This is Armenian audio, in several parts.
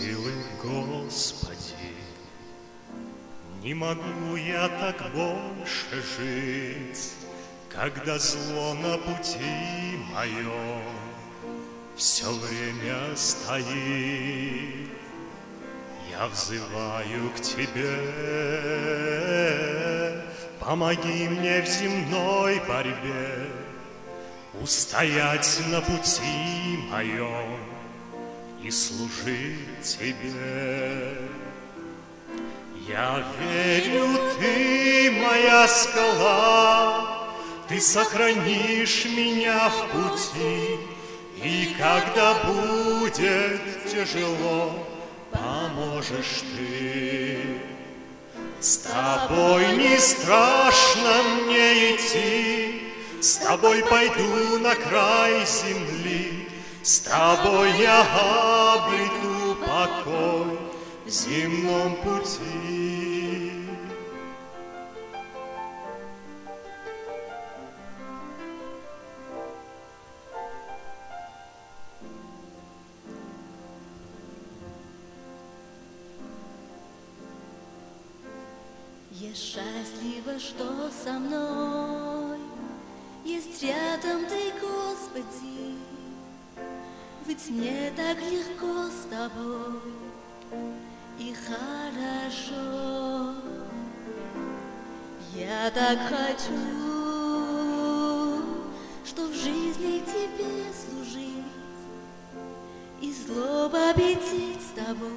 силы, Господи. Не могу я так больше жить, когда зло на пути моем все время стоит. Я взываю к Тебе, помоги мне в земной борьбе устоять на пути моем и служить Тебе. Я верю, Ты моя скала, Ты сохранишь меня в пути, и когда будет тяжело, поможешь Ты. С Тобой не страшно мне идти, с Тобой пойду на край земли, с Тобой я обрету покой в земном пути. Я счастлива, что со мной есть рядом Ты, Господи, ведь мне так легко с Тобой и хорошо. Я так хочу, что в жизни Тебе служить и зло победить с Тобой,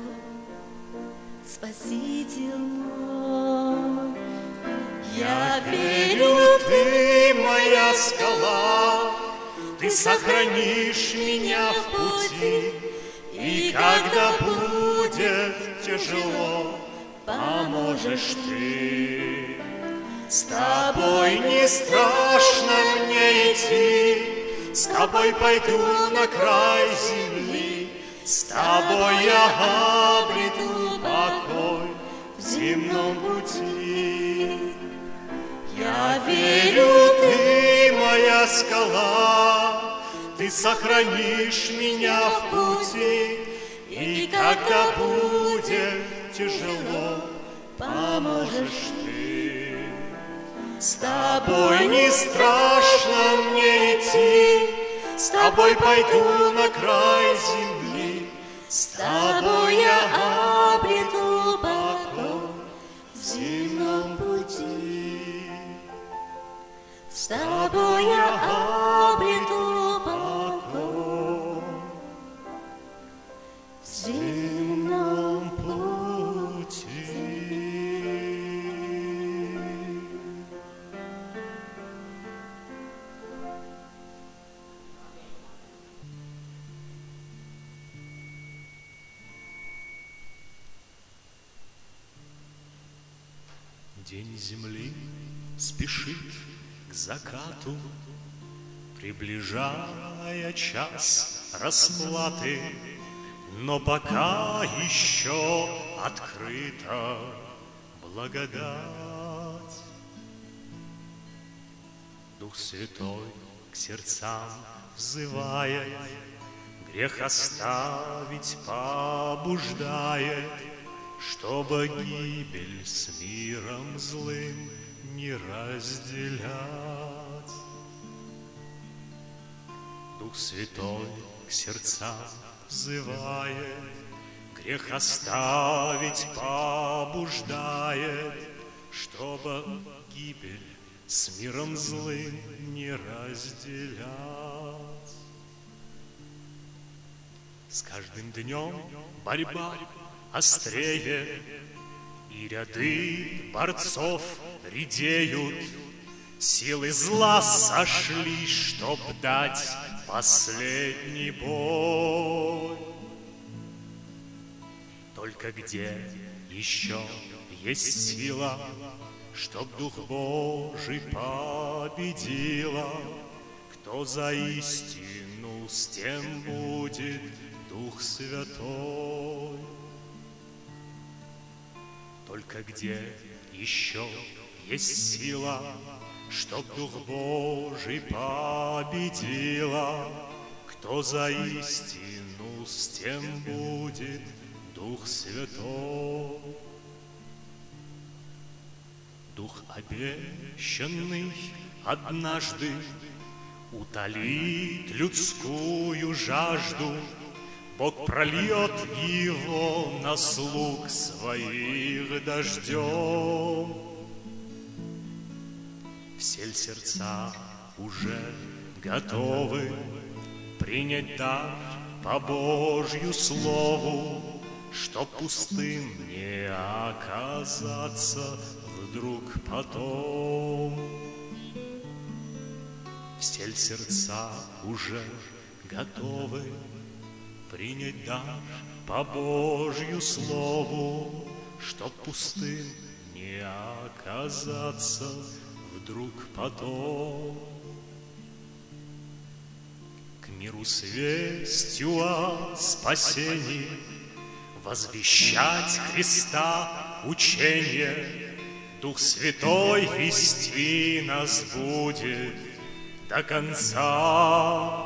Спаситель мой. Я верю, Ты моя скала, Ты сохранишь меня в пути, и когда будет тяжело, поможешь Ты. С Тобой не страшно мне идти, с Тобой пойду на край земли, с Тобой я обрету покой в земном пути. Я верю, Ты моя скала, Ты сохранишь меня в пути, и когда будет тяжело, поможешь Ты. С Тобой не страшно мне идти, с Тобой пойду на край земли, с Тобой я обрету покой в земном пути. С Тобой я обрету покой в земном пути. День земли спешит к закату, приближая час расплаты, но пока еще открыта благодать. Дух Святой к сердцам взывает, грех оставить побуждает, чтобы гибель с миром злым не разделять. Дух Святой к сердцам взывает, грех оставить побуждает, чтобы гибель с миром злым не разделять. С каждым днем борьба острее, и ряды борцов редеют. Силы зла сошлись, чтоб дать последний бой. Только где еще есть сила, чтоб Дух Божий победила? Кто за истину, с тем будет Дух Святой. Только где еще есть сила, чтоб Дух Божий победила? Кто за истину, с тем будет Дух Святой, Дух обещанный однажды утолит людскую жажду. Бог прольет его на слуг своих дождем. Все сердца уже готовы принять дар по Божью слову, чтоб пустым не оказаться вдруг потом. Все сердца уже готовы принять дар по Божью слову, чтоб пустым не оказаться вдруг потом. К миру с вестью о спасении возвещать Христа учение, Дух Святой вести нас будет до конца.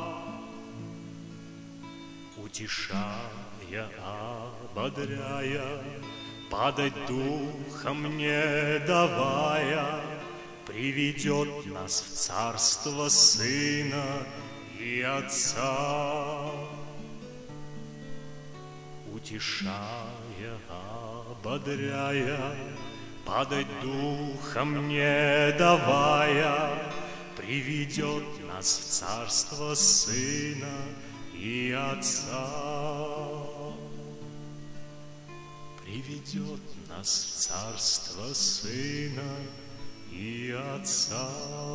Утешая, ободряя, падать духом не давая, приведет нас в царство Сына и Отца. Утешая, ободряя, падать духом не давая, приведет нас в царство Сына и Отца. Приведет нас в царство Сына и Отца.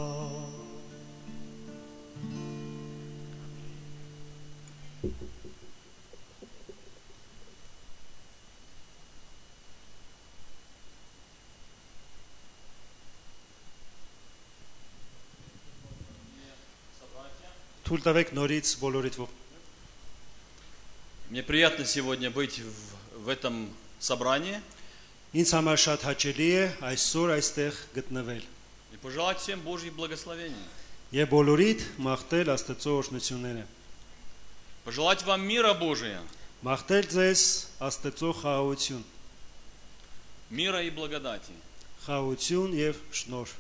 Мне приятно сегодня быть в этом собрании Ինձ համար շատ հաճելի է այսօր այստեղ գտնվել и пожелать всем Божьих благословений. եւ բոլորիդ մաղթել Աստծո օրհնությունները, Пожелать вам мира Божия, մաղթել ձեզ Աստծո խաղաղություն, мира и благодати. խաղաղություն եւ շնորհ։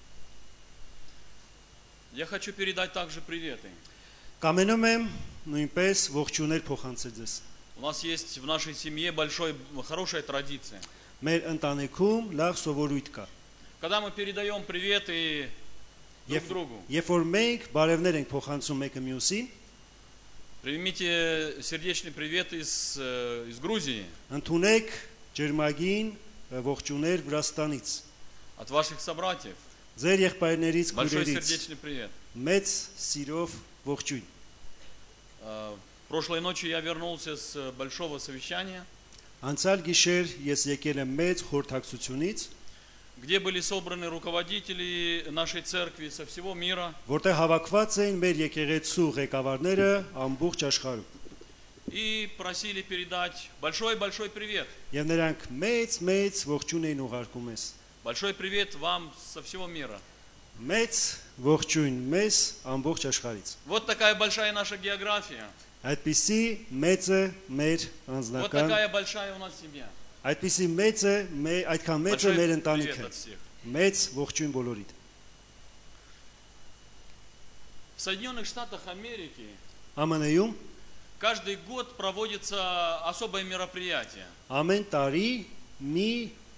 Я хочу передать также приветы. Կամենում եմ նույնպես ողջունել փոխանցել ձեզ։ У нас есть в нашей семье хорошая традиция. Մեր ընտանիքում լավ սովորույթ կա։ Когда мы передаем приветы друг другу, Երբ որ մենք բարևներ ենք փոխանցում մեկը մյուսին, примите сердечный привет из Грузии, ընդունեք ջերմագին ողջուներ Վրաստանից, от ваших собратьев. ձեր եղբայրներից, Большой քույրերից, сердечный привет. մեծ սիրով ողջույն։ Прошлой ночью я вернулся с большого совещания, Անցյալ գիշեր ես եկել եմ մեծ խորհրդակցությունից, где были собраны руководители нашей церкви со всего мира. որտեղ հավաքված էին մեր եկեղեցու ղեկավարները ամբողջ աշխարհում։ И просили передать большой-большой привет. Եվ նրանք մեծ ողջույն էին ուղարկում ես։ Большой привет вам со всего мира. Մեծ ողջույն մեզ ամբողջ աշխարհից։ Вот такая большая наша география. Այդպիսի մեծ է մեր Вот անձնական, такая большая у нас семья. այդպիսի մեծ է այդքան մեծ է Большой մեր привет ընտանիքը։ от всех. Մեծ ողջույն բոլորիդ։ В Соединенных Штатах Америки ԱՄՆ-ում каждый год проводится особое мероприятие. ամեն տարի մի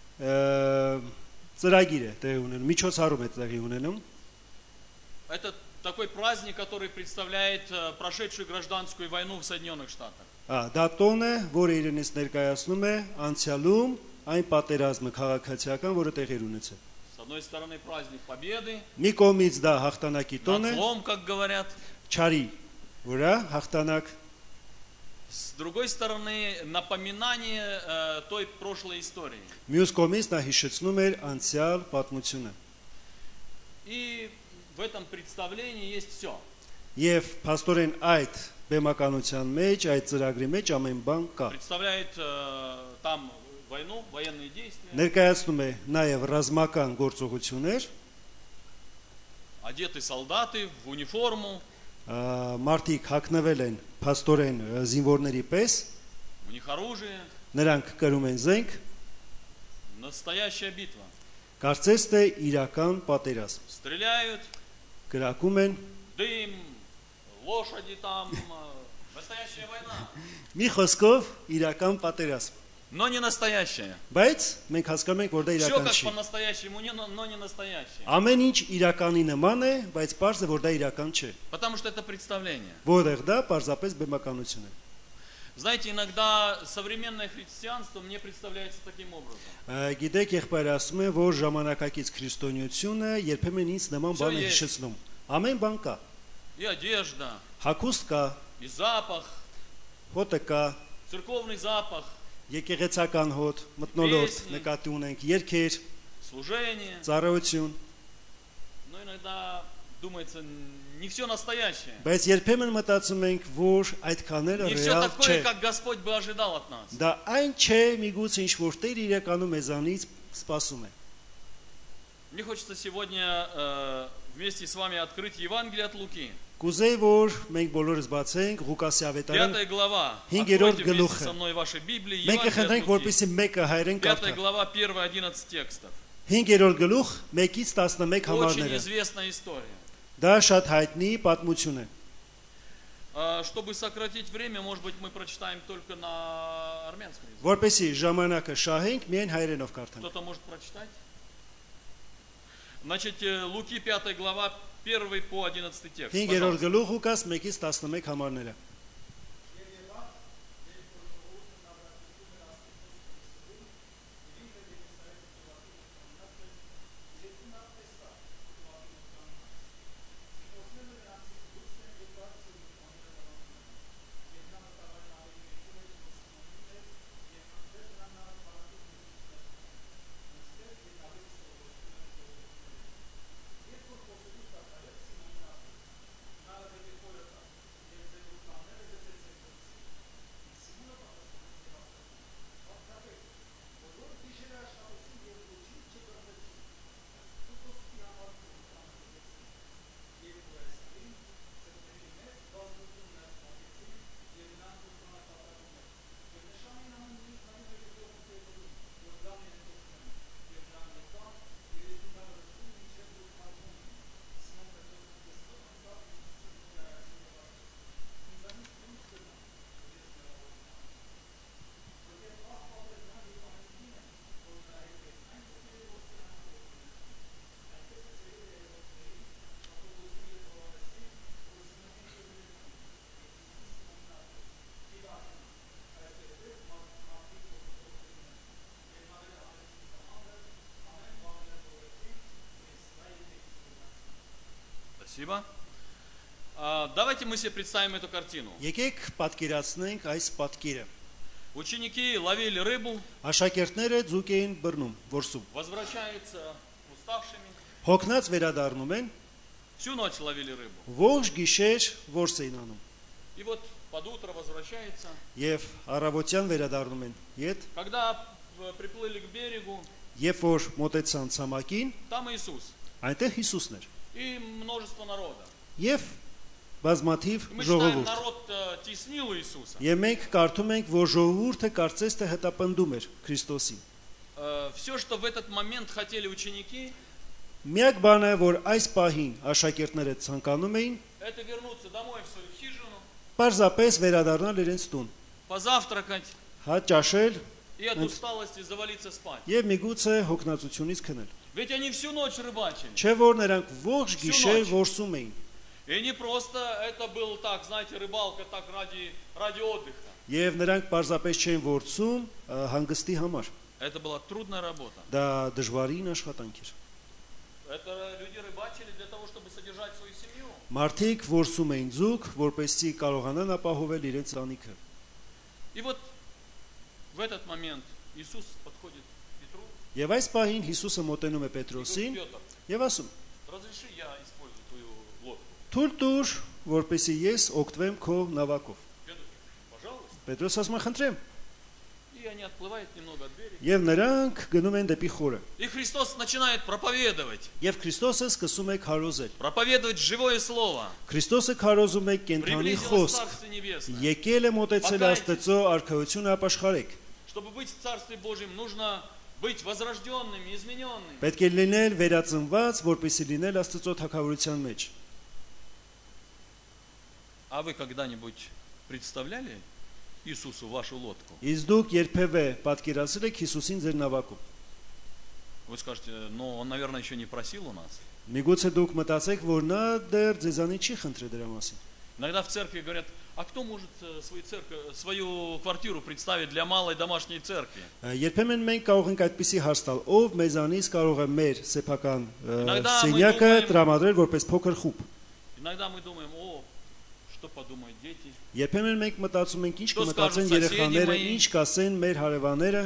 ծրագիր է տեղի ունենում, միջոցառում է տեղի ունենում։ Это такой праздник, который представляет прошедшую гражданскую войну в Соединенных Штатах. Դա տոն է, որը իրենից ներկայացնում է անցյալում այն պատերազմը քաղաքացիական, որը տեղի ունեցել։ С одной стороны праздник Победы, Մի կողմից դա հաղթանակի տոն над է, злом, как говорят. չարի վրա հաղթանակ, С другой стороны напоминание той прошлой истории. մյուս կողմից նա հիշեցնում էր անցյալ պատմությունը։ И в этом представлении есть все. Եվ փաստորեն այդ բեմականության մեջ, այդ ծրագրի մեջ ամեն բան կա։ Представляет там войну, военные действия, Ներկայացնում է նաև ռազմական գործողություններ, одеты солдаты в униформу, մարդիկ հագնվել են փաստորեն զինվորների պես, у них оружие, Նրանք կրում են զենք, Настоящая битва. կարծես թե իրական պատերազմ։ Стреляют, Գրակում են, дым, лошади там. Настоящая война. մի խոսքով իրական պատերազմ։ Но не настоящая. Բայց մենք հասկանում ենք, որ դա Все իրական как չի։ по-настоящему, но не настоящее. Ամեն ինչ իրականի նման է, բայց պարզ է, որ դա իրական չէ։ Потому что это представление. Որտեղ դա պարզապես բեմականություն է։ Знаете, иногда современное христианство мне представляется таким образом. Գիտեք, եղբայրը ասում է, որ ժամանակակից քրիստոնեությունը երբեմն ինձ նման բան է հիշեցնում։ Ամեն բան կա։ И одежда, Հագուստ կա, и запах, հոտը կա, церковный запах, եկեղեցական հոտ, մթնոլորտ Պեսնի։ նկատի ունենք, երգեր, служение. ծառայություն, Но иногда думается, не все настоящее. բայց երբեմն մտածում ենք, որ այդքաները Не все ռեալ такое, չէ։ как Господь бы ожидал от нас. Դա այն չէ, միգուցե ինչ որ Տեր իրականում մեզանից սպասում է։ Мне хочется сегодня вместе с вами открыть Евангелие от Луки. Կուզեի, որ մենք բոլորս բացենք Ղուկասի ավետարան 5 глава. 5-րդ Откройте գլուխը։ вместе со мной ваши Библии. Մենք Евангелие կխնդրենք, от Луки. որպեսզի մեկը հայերեն 5 կարդա։ глава, 1-11 текстов. 5-րդ գլուխ 1-ից 11 Очень համարները։ известная история. Դա շատ հայտնի պատմություն է։ Чтобы сократить время, может быть, мы прочитаем только на армянском языке. Որպեսզի ժամանակը շահենք, միայն հայերենով կարդանք։ Кто-то может прочитать? Значит, Луки 5 глава, 1 по 11 текст. 5-րդ Пожалуйста. գլուխ Ղուկաս 1-ից 11 համարները։ Спасибо. Давайте мы себе представим эту картину. Եկեք պատկերացնենք այս պատկերը։ Ученики ловили рыбу, Աշակերտները ձուկ էին բռնում, որսում։ возвращаются уставшими. Հոգնած վերադառնում են, Всю ночь ловили рыбу. ողջ գիշեր որս էին անում։ И вот под утро возвращается. Եվ առավոտյան վերադառնում են իդ, Когда приплыли к берегу, երբ որ մոտեցան ցամաքին, там Иисус այնտեղ Հիսուսն էր։ и множество народа. Եվ բազմաթիվ И мы читаем, ժողովուրդ։ народ теснил Иисуса. Եվ մենք կարդում ենք, որ ժողովուրդը կարծես թե հետապնդում էր Քրիստոսին։ Все, что в этот момент хотели ученики, Միակ բանը, որ այս պահին աշակերտները ցանկանում էին, это вернуться домой в свою хижину, պարզապես վերադառնալ իրենց տուն, позавтракать հա ճաշել и от усталости завалиться спать. եւ միգուցե հոգնածությունից քնել։ Ведь они всю ночь рыбачили. Չէ որ նրանք ողջ Всю գիշեր ночь. որսում էին։ И не просто это был так, знаете, рыбалка так ради отдыха. Եվ նրանք պարզապես չեն որսում հանգստի համար։ Это была трудная работа. Դա դժվարին աշխատանք էր։ Это люди рыбачили для того, чтобы содержать свою семью. Մարդիկ որսում էին ձուկ, որպեսզի կարողանան ապահովել իրենց ընտանիքը։ И вот в этот момент Иисус подходит к Петру. Եվ այս պահին Հիսուսը մոտենում է И Պետրոսին говорит: Петр, եւ ասում. разреши я использую твою лодку. Թույլ տուր, որպեսզի ես օգտվեմ քո նավակով։ Петр говорит: пожалуйста. Պետրոս ասում է, խնդրեմ։ И они отплывают немного от берега. Եվ նրանք գնում են դեպի խորը։ И Христос начинает проповедовать. Եվ Քրիստոսը սկսում է քարոզել։ Проповедовать живое слово. Քրիստոսը քարոզում է կենթանի Приблизилось խոսք։ Царствие Небесное. Եկել է մոտեցել Աստծո արքայությունը ապաշխարեք, Чтобы быть в Царстве Божьем, нужно быть возрожденными, измененными. Պետք է լինել վերածնված, որպեսզի լինել Աստծո թագավորության մեջ։ А вы когда-нибудь представляли Иисусу вашу лодку? Իսկ դուք երբևէ պատկերացրել եք Հիսուսին ձեր նավակում։ Вы скажете, ну, он, наверное, еще не просил у нас. Միգուցե դուք մտածեք, որ նա դեռ ձեզանից չի խնդրել դրա մասին։ Иногда в церкви говорят, а кто может свою квартиру представить для малой домашней церкви? Երբեմն մենք կարող ենք այդպիսի հարց տալ, ով մեզանից կարող է մեր սեփական Иногда мы սենյակը думаем- տրամադրել որպես փոքր խումբ։ Иногда мы думаем, о, что подумают дети? Երբեմն մենք մտածում ենք, ինչ Что կմտածեն скажут երեխաները, соседи мои? ինչ կասեն մեր հարևանները։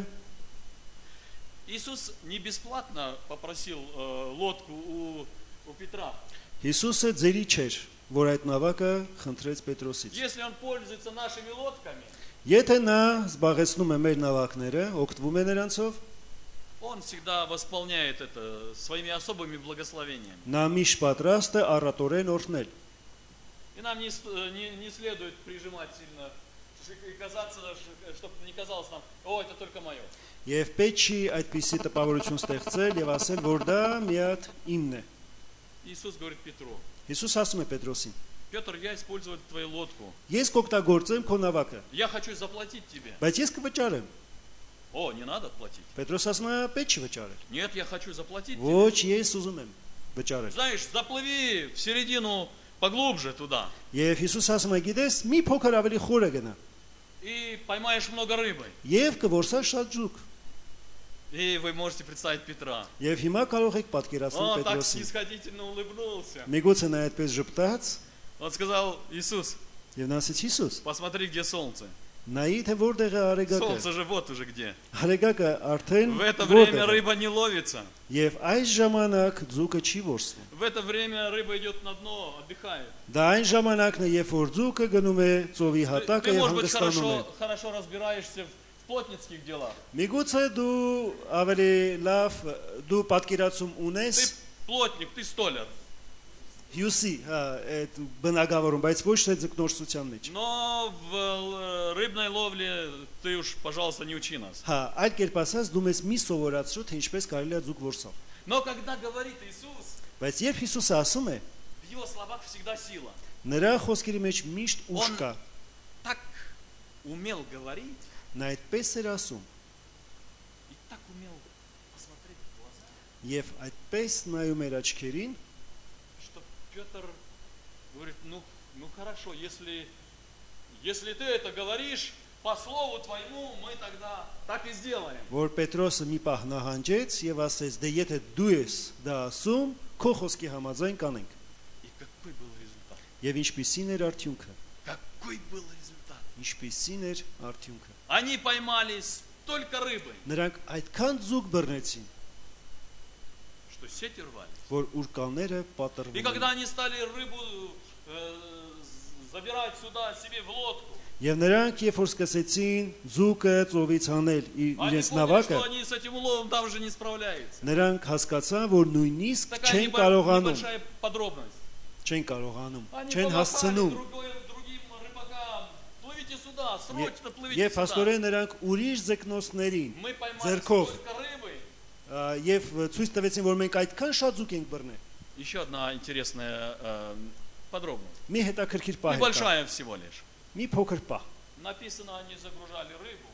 Иисус не бесплатно попросил лодку у Петра. Հիսուսը ձերի չէր, որ այդ նավակը խնդրեց Պետրոսից։ Если он пользуется нашими лодками, Եթե նա զբաղեցնում է մեր նավակները, օգտվում է նրանցով, он всегда восполняет это своими особыми благословениями. նա միշտ պատրաստ է առատորեն օրհնել։ И нам не следует прижимать сильно и казаться, чтобы не казалось нам, о, это только мое. Եվ պետք չի այդպիսի տպավորություն ստեղծել եւ ասել, որ դա միատ իմն է։ Иисус говорит Петру, Հիսուս ասում է Պետրոսին. Петр, я использую твою лодку. Ես կօգտագործեմ քո նավակը, Я хочу заплатить тебе. բայց ես կվճարեմ։ О, не надо платить. Պետրոս ասում է, պետք չի վճարել։ Нет, я хочу заплатить тебе. Ոչ, ես ուզում եմ վճարել։ Знаешь, заплыви в середину поглубже туда. Եվ Հիսուս ասում է, գիտես, մի փոքր ավելի խորը գնա։ И поймаешь много рыбы. Եվ կորսա շատ ջուկ։ И вы можете представить Петра. Եվ հիմա կարող եք պատկերացնել Он так Պետրոսին։ снисходительно улыбнулся. Միգուցե նա այդպես ժպտաց, Он сказал, Иисус, եւ նա ասեց Հիսուս, посмотри, где солнце. նայի թե որտեղ է արեգակը։ Солнце же вот уже где. Արեգակը արդեն В это время որտեղ է։ рыба не ловится. Եվ այս ժամանակ ձուկը չի որսվում։ В это время рыба идет на дно, отдыхает. Դա այն ժամանակն է, երբ որ ձուկը գնում է ծովի հատակը Ты, եւ может быть, հանգստանում է։ хорошо разбираешься в плотницких делах. Միգուցե դու ավելի լավ դու պատկերացում Ты ունես плотник, ты столяр. հյուսի, հա, այդ բնակավորում, բայց ոչ թե ձկնորսության մեջ։ Но в рыбной ловле ты уж, пожалуйста, не учи нас. Հա, այլ կերպ ասած, դու մեզ մի սովորացրու, թե ինչպես կարելի է ձուկ որսալ։ Но когда говорит Иисус, Բայց երբ Հիսուսը ասում է, в его словах всегда сила. նրա խոսքերի մեջ միշտ ուժ Он կա։ так умел говорить Նա այդպես էր ասում и так умел посмотреть в глаза, եւ այդպես նայում էր աչքերին, что Петр говорит, ну хорошо, если ты это говоришь, по слову твоему мы тогда так и сделаем. որ Պետրոսը մի պահ նահանջեց եւ ասեց. «Դե եթե դու ես դա ասում, քո խոսքի համաձայն կանենք»։ И какой был результат? Եվ ինչպիսին էր արդյունքը։ Какой был результат? Ինչպիսին էր արդյունքը։ Они поймали столько рыбы, Նրանք այդքան ձուկ բռնեցին, что сети рвались. որ ուրկանները И պատռվում когда էին։ они стали рыбу забирать сюда себе в лодку, Եվ նրանք երբ որ սկսեցին ձուկը ծովից հանել они իրենց поняли, նավակը, что они с этим уловом там уже не справляются. նրանք հասկացան, որ նույնիսկ Такая չեն կարողանում, небольшая подробность. չեն կարողանում, Они չեն помахали հասցնում։ другим рыбакам. Плывите сюда, срочно плывите Եվ сюда. հաստորեն նրանք ուրիշ ձկնոցներին Мы поймали ձեռքով столько рыбы. եւ ցույց տվեցին, որ մենք այդքան շատ ձուկ ենք բռնել։ Еще одна интересная подробность. Մի հետաքրքիր պահ է կա, Небольшая всего лишь. մի փոքր պահ։ Написано, они загружали рыбу.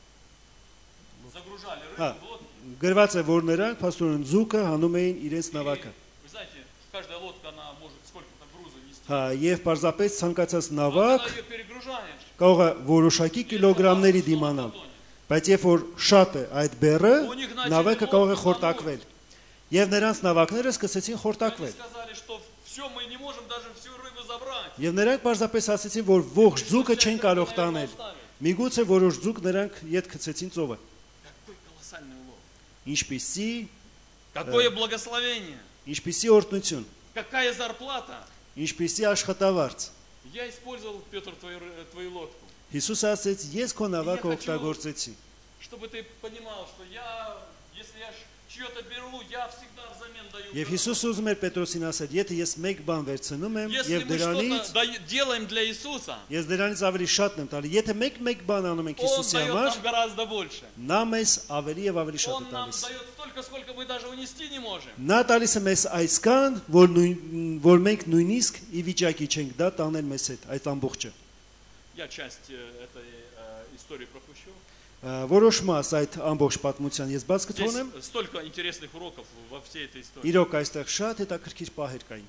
Загружали Հա, рыбу в лодки. գրված է, որ նրանք փաստորեն ձուկը հանում էին իրենց И, նավակը։ вы знаете, каждая лодка, она может сколько-то груза нести. Հա, եւ պարզապես ցանկացած Но նավակ когда ее перегружаешь, կարող է որոշակի կիլոգրամների դիմանալ, բայց երբ որ շատ է այդ բեռը, նավակը կարող է խորտակվել։ Եվ նրանց նավակները սկսեցին они խորտակվել։ сказали, что все, мы не можем даже всю рыбу забрать. Եվ նրանք պարզապես ասացին, որ ողջ ձուկը չեն կարող տանել։ Միգուցե որոշ ձուկ նրանք ետ գցեցին ծովը։ Какой колоссальный улов. Ինչպիսի, Какое благословение. ինչպիսի օրհնություն, Какая зарплата. ինչպիսի աշխատավարձ։ Я использовал, Петр, твою лодку, Հիսուսը ասեց, ես քո նավակը օգտագործեցի, чтобы ты понимал, что если я чье-то беру, я всегда взамен даю. Եվ Հիսուս ուզում էր Պետրոսին ասել, եթե ես մեկ բան վերցնում եմ Если եւ мы դրանից что-то делаем для Иисуса, ես դրանից ավելի շատն եմ տալի, եթե մեկ բան անում ենք Он Հիսուսի дает համար, нам гораздо больше. նա մեզ ավելի եւ ավելի շատ Он է нам տալիս։ дает столько, сколько мы даже унести не можем. Նա տալիս է մեզ այսքան, որ մենք նույնիսկ ի վիճակի չենք դա տանել մեզ հետ, այդ ամբողջը։ Я часть этой истории пропущу. Որոշ մաս այդ ամբողջ պատմության ես բաց կթողնեմ։ Здесь столько интересных уроков во всей этой истории. Իրոք այստեղ շատ հետաքրքիր պահեր կային։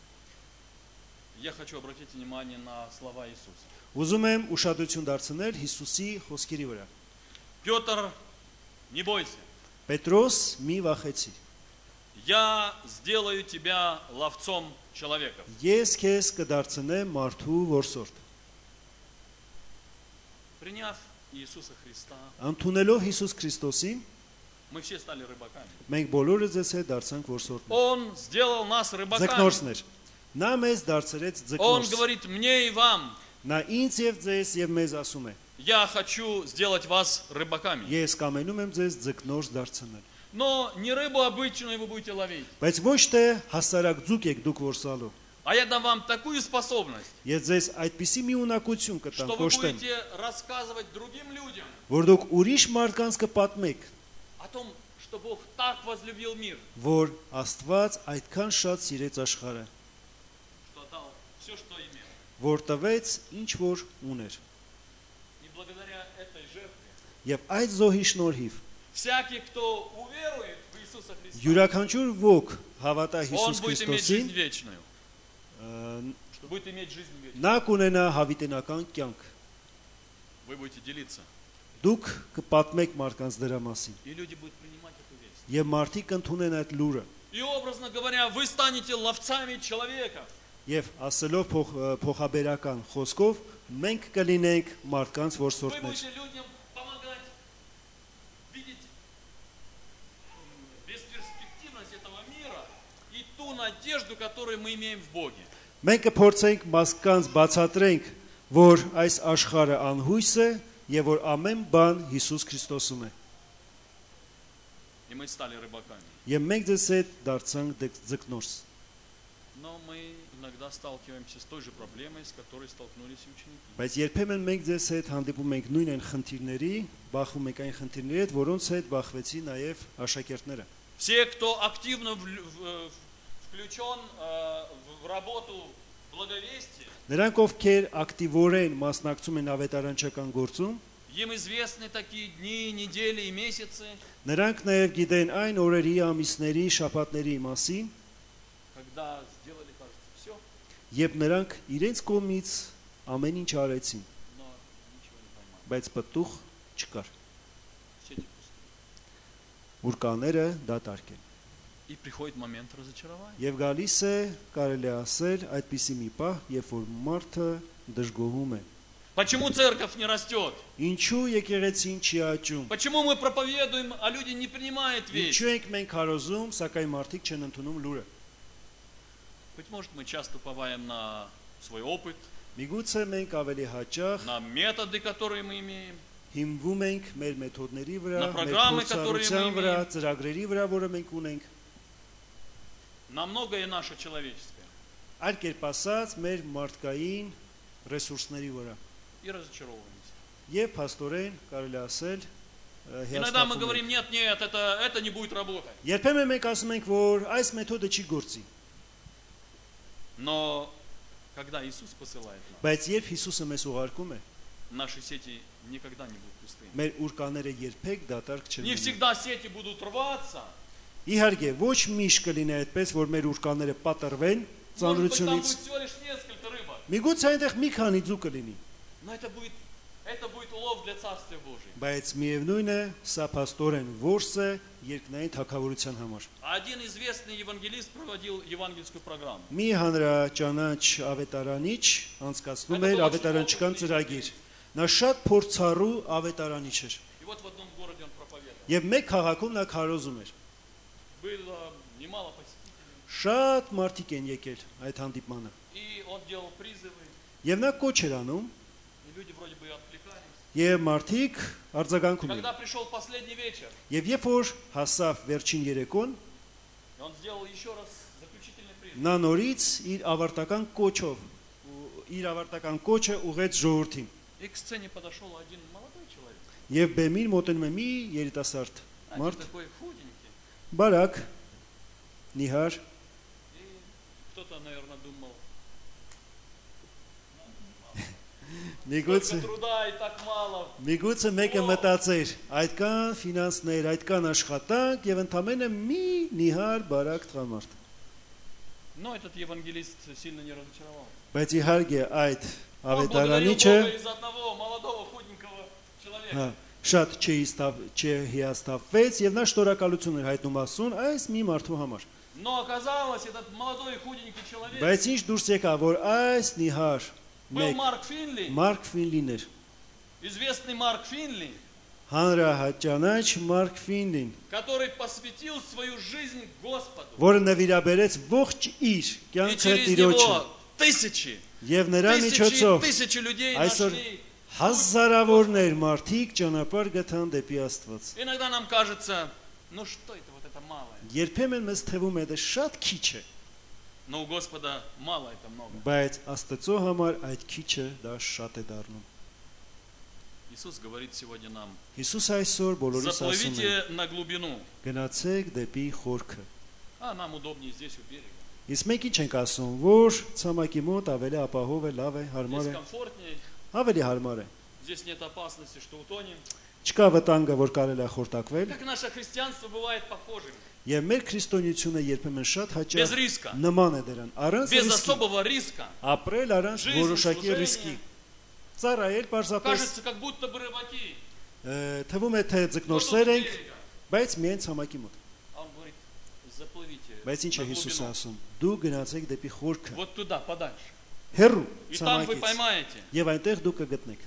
Я хочу обратить внимание на слова Иисуса. Ուզում եմ ուշադրություն դարձնել Հիսուսի խոսքերի վրա։ Петр, не бойся. Պետրոս, մի վախեցիր։ Я сделаю тебя ловцом человеков. Ես քեզ կդարձնեմ մարդու որսորդ։ Приняв Иисуса Христа, Ընդունելով Հիսուս Քրիստոսին, мы все стали рыбаками. մենք բոլորը ձեզ հետ դարձանք որսորդներ։ Он сделал нас рыбаками. Ձկնորսներ։ Նա մեզ դարձրեց Он ձկնորս։ говорит мне и вам, Նա ինձ եւ ձեզ եւ մեզ ասում է. я хочу сделать вас рыбаками. Ես կամենում եմ ձեզ ձկնորս դարձնել։ Но не рыбу обычную вы будете ловить. Բայց ոչ թե հասարակ ձուկ եք դուք որսալու։ А я дам вам такую способность, Ես ձեզ այդպիսի մի ունակություն կտամ, что вы կոչտեմ, будете рассказывать другим людям որ դուք ուրիշ մարդկանց կպատմեք, о том, что Бог так возлюбил мир, որ Աստված այդքան շատ սիրեց աշխարհը, что отдал все, что имел. որ տվեց ինչ որ ուներ։ И благодаря этой жертве Եվ այդ зոհի շնորհիվ всякий, кто уверует в Иисуса Христа, յուրաքանչյուր ոք հավատա он Հիսուս будет иметь Քրիստոսին, жизнь вечную. Будет иметь жизнь вечную. նա կունենա հավիտենական կյանք։ Вы будете делиться. Դուք կպատմեք մարդկանց դրա մասին, И люди будут принимать эту весть. եւ մարդիկ կընդունեն այդ լուրը։ И образно говоря, вы станете ловцами человека. Եվ ասելով փոխաբերական խոսքով մենք կլինենք մարդկանց Вы որսորդներ։ будете людям помогать видеть бесперспективность этого мира и ту надежду, которую мы имеем в Боге. Մենք կփորձենք մասկանց բացատրենք, որ այս աշխարհը անհույս է եւ որ ամեն բան Հիսուս Քրիստոսում է։ И мы стали рыбаками. Եվ մենք ձեզ հետ դարձանք ձկնորս։ Но мы иногда сталкиваемся с той же проблемой, с которой столкнулись и ученики. Բայց երբեմն մենք ձեզ հետ հանդիպում ենք нույն այն խնդիրների, բախվում ենք այն խնդիրների հետ, որոնց հետ բախվեցի նաեւ աշակերտները։ Все, кто активно включен в работу благовестия, Նրանք ովքեր ակտիվորեն մասնակցում են ավետարանչական գործում, им известны такие дни, недели и месяцы, նրանք նաեւ գիտեն այն օրերի, ամիսների, շաբաթների մասին, когда сделали, кажется, все, երբ նրանք իրենց կողմից ամեն ինչ արեցին, но ничего не поймали. բայց պտուղ չկար։ Сети пустые. Ուրկաները դատարկ են։ И приходит момент разочарования. Եվ գալիս է, կարելի է ասել, այդպիսի մի պահ, երբ որ մարդը դժգոհում է։ Почему церковь не растет? Ինչու եկեղեցին չի աճում։ Почему мы проповедуем, а люди не принимают весть? Ինչու ենք մենք հարոզում, սակայն մարդիկ չեն ընդունում լուրը։ Быть может, мы часто уповаем на свой опыт, Միգուցե մենք ավելի հաճախ на методы, которые мы имеем, հիմվում ենք մեր մեթոդների վրա, На մեր программы, которые փորձառության мы վրա, имеем. ծրագրերի վրա, որը մենք ունենք։ на многое наше человеческое. Այլ կերպ ասած, մեր մարդկային ռեսուրսների վրա։ И разочаровываемся. Եվ փաստորեն կարելի է ասել Иногда мы հիասթափում ենք։ говорим, нет, это не будет работать. Երբեմն մենք ասում ենք, որ այս մեթոդը չի գործի, Но когда Иисус посылает нас, բայց երբ Հիսուսը մեզ ուղարկում է, наши сети никогда не будут пустыми. մեր ուրկաները երբեք դատարկ չեն Не լինի։ всегда сети будут рваться. Իհարկե, ոչ միշտ կլինի այդպես, որ մեր ուրկաները պատրվեն Может быть, там ծանրությունից։ будет всего лишь несколько рыбок. Միգուցե այնտեղ մի քանի ձու կլինի, Но это будет улов для Царствия Божия. բայց միևնույն է, սա փաստորեն որս է երկնային թագավորության համար։ Один известный евангелист проводил евангельскую программу. Մի հանրաճանաչ ավետարանիչ անցկացնում էր ավետարանչական ծրագիր։ Նա շատ փորձառու ավետարանիչ էր։ И вот в одном городе он проповедовал. Եվ մեկ քաղաքում նա քարոզում էր։ Было немало посетителей. Շատ մարդիկ են եկել այդ հանդիպմանը։ И он делал призывы. Եվ նա կոչ էր անում, И люди вроде бы откликались. Եվ մարդիկ արձագանք ունեն։ Когда пришел последний вечер, Եվ երբ որ հասավ վերջին երեկոն, он сделал еще раз заключительный призыв. նա նորից իր ավարտական կոչով իր ավարտական կոչը ուղեց ժողովրդին։ И к сцене подошел один молодой человек. Եվ բեմին մոտենում է մի երիտասարդ Один մարդ, такой худенький. բարակ, նիհար, И кто-то, наверное, думал, միգուցե столько труда и так мало. Միգուցե մեկը մտածեր, այդքան ֆինանսներ, այդքան աշխատանք եւ ընդամենը մի նիհար բարակ տղամարդ։ Но этот евангелист сильно не разочаровал. Բայց իհարկե այդ Он благодарил ավետարանիչը Бога из одного молодого худенького человека. շատ չհիասթափվեց եւ նա շնորհակալություն էր հայտնում ասուն այս մի մարդու համար։ Но оказалось, этот молодой худенький человек Բայց ինչ դուրս եկավ, որ այս նիհար был մեկ Марк Финли, Մարկ Ֆինլին էր, известный Марк Финли, հանրահաճանաչ Մարկ Ֆինլին, который посвятил свою жизнь Господу. որը նվիրաբերեց ողջ իր И կյանքը через Տիրոջը него тысячи եւ նրա միջոցով людей այսօր нашли. հազարավորներ մարդիկ ճանապարհ գտան դեպի Աստված։ Иногда нам кажется, ну что это вот это малое. Երբեմն մեզ թվում է դա շատ քիչ է, Но у Господа мало это много. բայց Աստծո համար այդ քիչը դա շատ է դառնում։ Иисус говорит сегодня нам: Հիսուս այսօր բոլորիս ասում է. заплывите на глубину. Գնացեք դեպի խորքը։ А нам удобнее здесь у берега. Իսկ մենք ինչ ենք ասում, որ ցամաքի մոտ ավելի ապահով է, лав է, հարմար Здесь է, комфортнее, ավելի հարմար է։ здесь нет опасности, что утонем. Չկա վտանգը, որ կարելի է խորտակվել, Как наше христианство бывает похожим. եւ մեր քրիստոնեությունը երբեմն շատ Без հաճախ риска, նման է դրան։ Առանց без ռիսկի, особого риска. ապրել առանց Жизнь, որոշակի служение. ռիսկի։ Ծառայել պարզապես Кажется, как будто бы рыбаки. թվում է թե Ну, ձկնորսեր тут у ենք, берега. բայց միայն ցամաքի մոտ։ А он говорит: заплывите Բայց ինչ է на Հիսուսը глубину. ասում։ Դու գնացեք դեպի խորքը, Вот туда, подальше. հեռու И там вы ցամաքից, поймаете. եւ այնտեղ դու կգտնեք։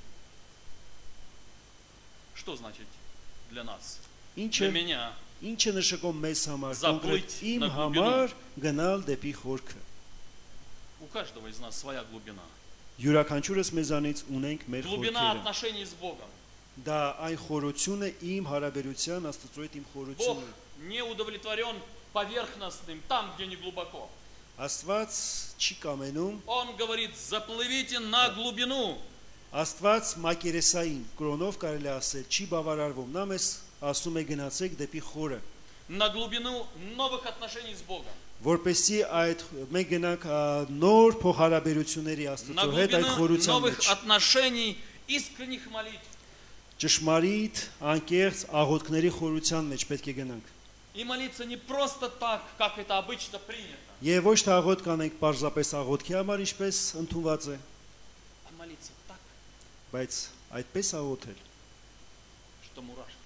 Что значит для нас? Ինչ Для է меня. Ինչ է նշանակում մեզ համար, Заплыть կոնկրետ իմ на глубину. համար գնալ դեպի խորքը։ У каждого из нас своя глубина. Յուրաքանչյուրս մեզանից ունենք մեր Глубина խորքերը։ отношений с Богом. Դա այն խորությունը իմ հարաբերության Աստծո հետ իմ Бог խորությունը։ не удовлетворен поверхностным, там, где не глубоко. Աստված չի կամենում, Он говорит: заплывите на глубину. Աստված մակերեսային կրոնով կարելի է ասել, չի բավարարվում։ Նա մեզ ասում է գնացեք դեպի խորը, На глубину новых отношений с Богом. որպեսզի այդ մենք գնանք նոր փոխհարաբերությունների На Աստծո հետ այդ глубину խորության новых մեջ։ отношений, искренних молитв. Ճշմարիտ, անկեղծ աղոթքների խորության մեջ պետք է գնանք։ И молиться не просто так, как это обычно принято, Եվ ոչ թե աղոթք անենք պարզապես աղոթքի համար, ինչպես ընդունված է, а молиться так, բայց այդպես աղոթել, что мурашки.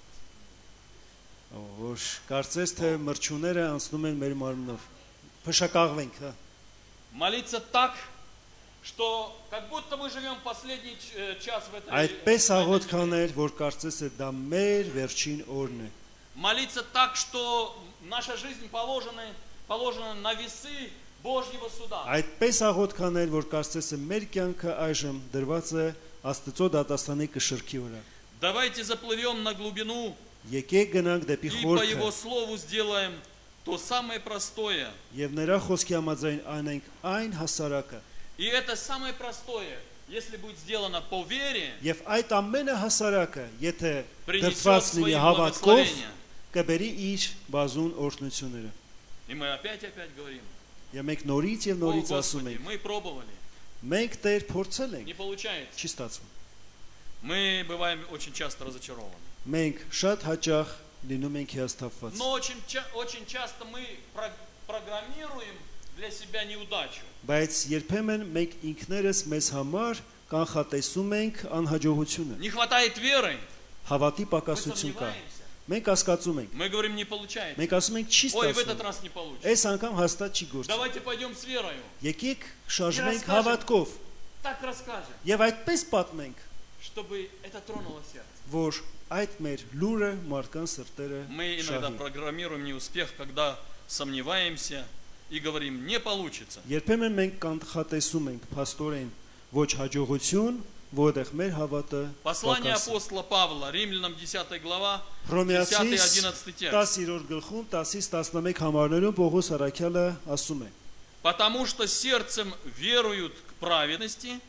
որ կարծես թե մրջուները անցնում են մեր մարմնով։ Փշակաղվենք, հա։ Молиться так, что как будто мы живем последний час в этой Այդպես в этой աղոթք земле. անել, որ կարծես է դա մեր վերջին օրն է։ Молиться так, что наша жизнь положена на весы Божьего суда. Այդպես աղոթք անել, որ կարծես է մեր կյանքը այժմ դրված է Աստծո դատաստանի կշռքի վրա։ Давайте заплывем на глубину Եկեք գնանք դեպի и по խորքը Его слову сделаем то самое простое. եւ նրա խոսքի համաձայն անենք այն հասարակը։ И это самое простое, если будет сделано по вере, Եվ այդ ամենը հասարակը, եթե принесет դրված լինի свои հավատքով, благословения. կբերի իր բազուն օրհնությունները։ И мы опять говорим: Եվ մենք նորից եւ О, նորից ասում Господи, ենք, мы пробовали, մենք Տեր փորձել ենք, не получается. չի ստացվում։ Мы бываем очень часто разочарованы. Մենք շատ հաճախ լինում ենք հիասթափված։ Но очень часто мы программируем для себя неудачу. Բայց երբեմն մենք ինքներս մեզ համար կանխատեսում ենք անհաջողությունը։ Не хватает веры, Հավատի мы պակասություն կա։ сомневаемся. Մենք հասկացում ենք, Мы говорим: не получается. մենք ասում ենք չի Ой, в этот ստացվում։ раз не получится. Այս անգամ հաստատ չի գործի։ Давайте пойдем с верою. Եկեք շարժվենք Երասկաժем։ հավատքով Так расскажем, եւ այդպես պատմենք, чтобы это тронуло сердце. որ այդ մեր լուրը մարդկան սրտերը Мы иногда շահի։ программируем неуспех, когда сомневаемся и говорим: не получится. Երբեմն մենք կանխատեսում ենք փաստորեն ոչ հաջողություն որտեղ մեր հավատը Послание պակաս է։ апостола Павла, Римлянам 10 глава, Հռոմեացիս 10-11 текст. 10-րդ գլխում 10-ից 11 համարներում Պողոս առաքյալը ասում է. Потому что сердцем веруют к праведности,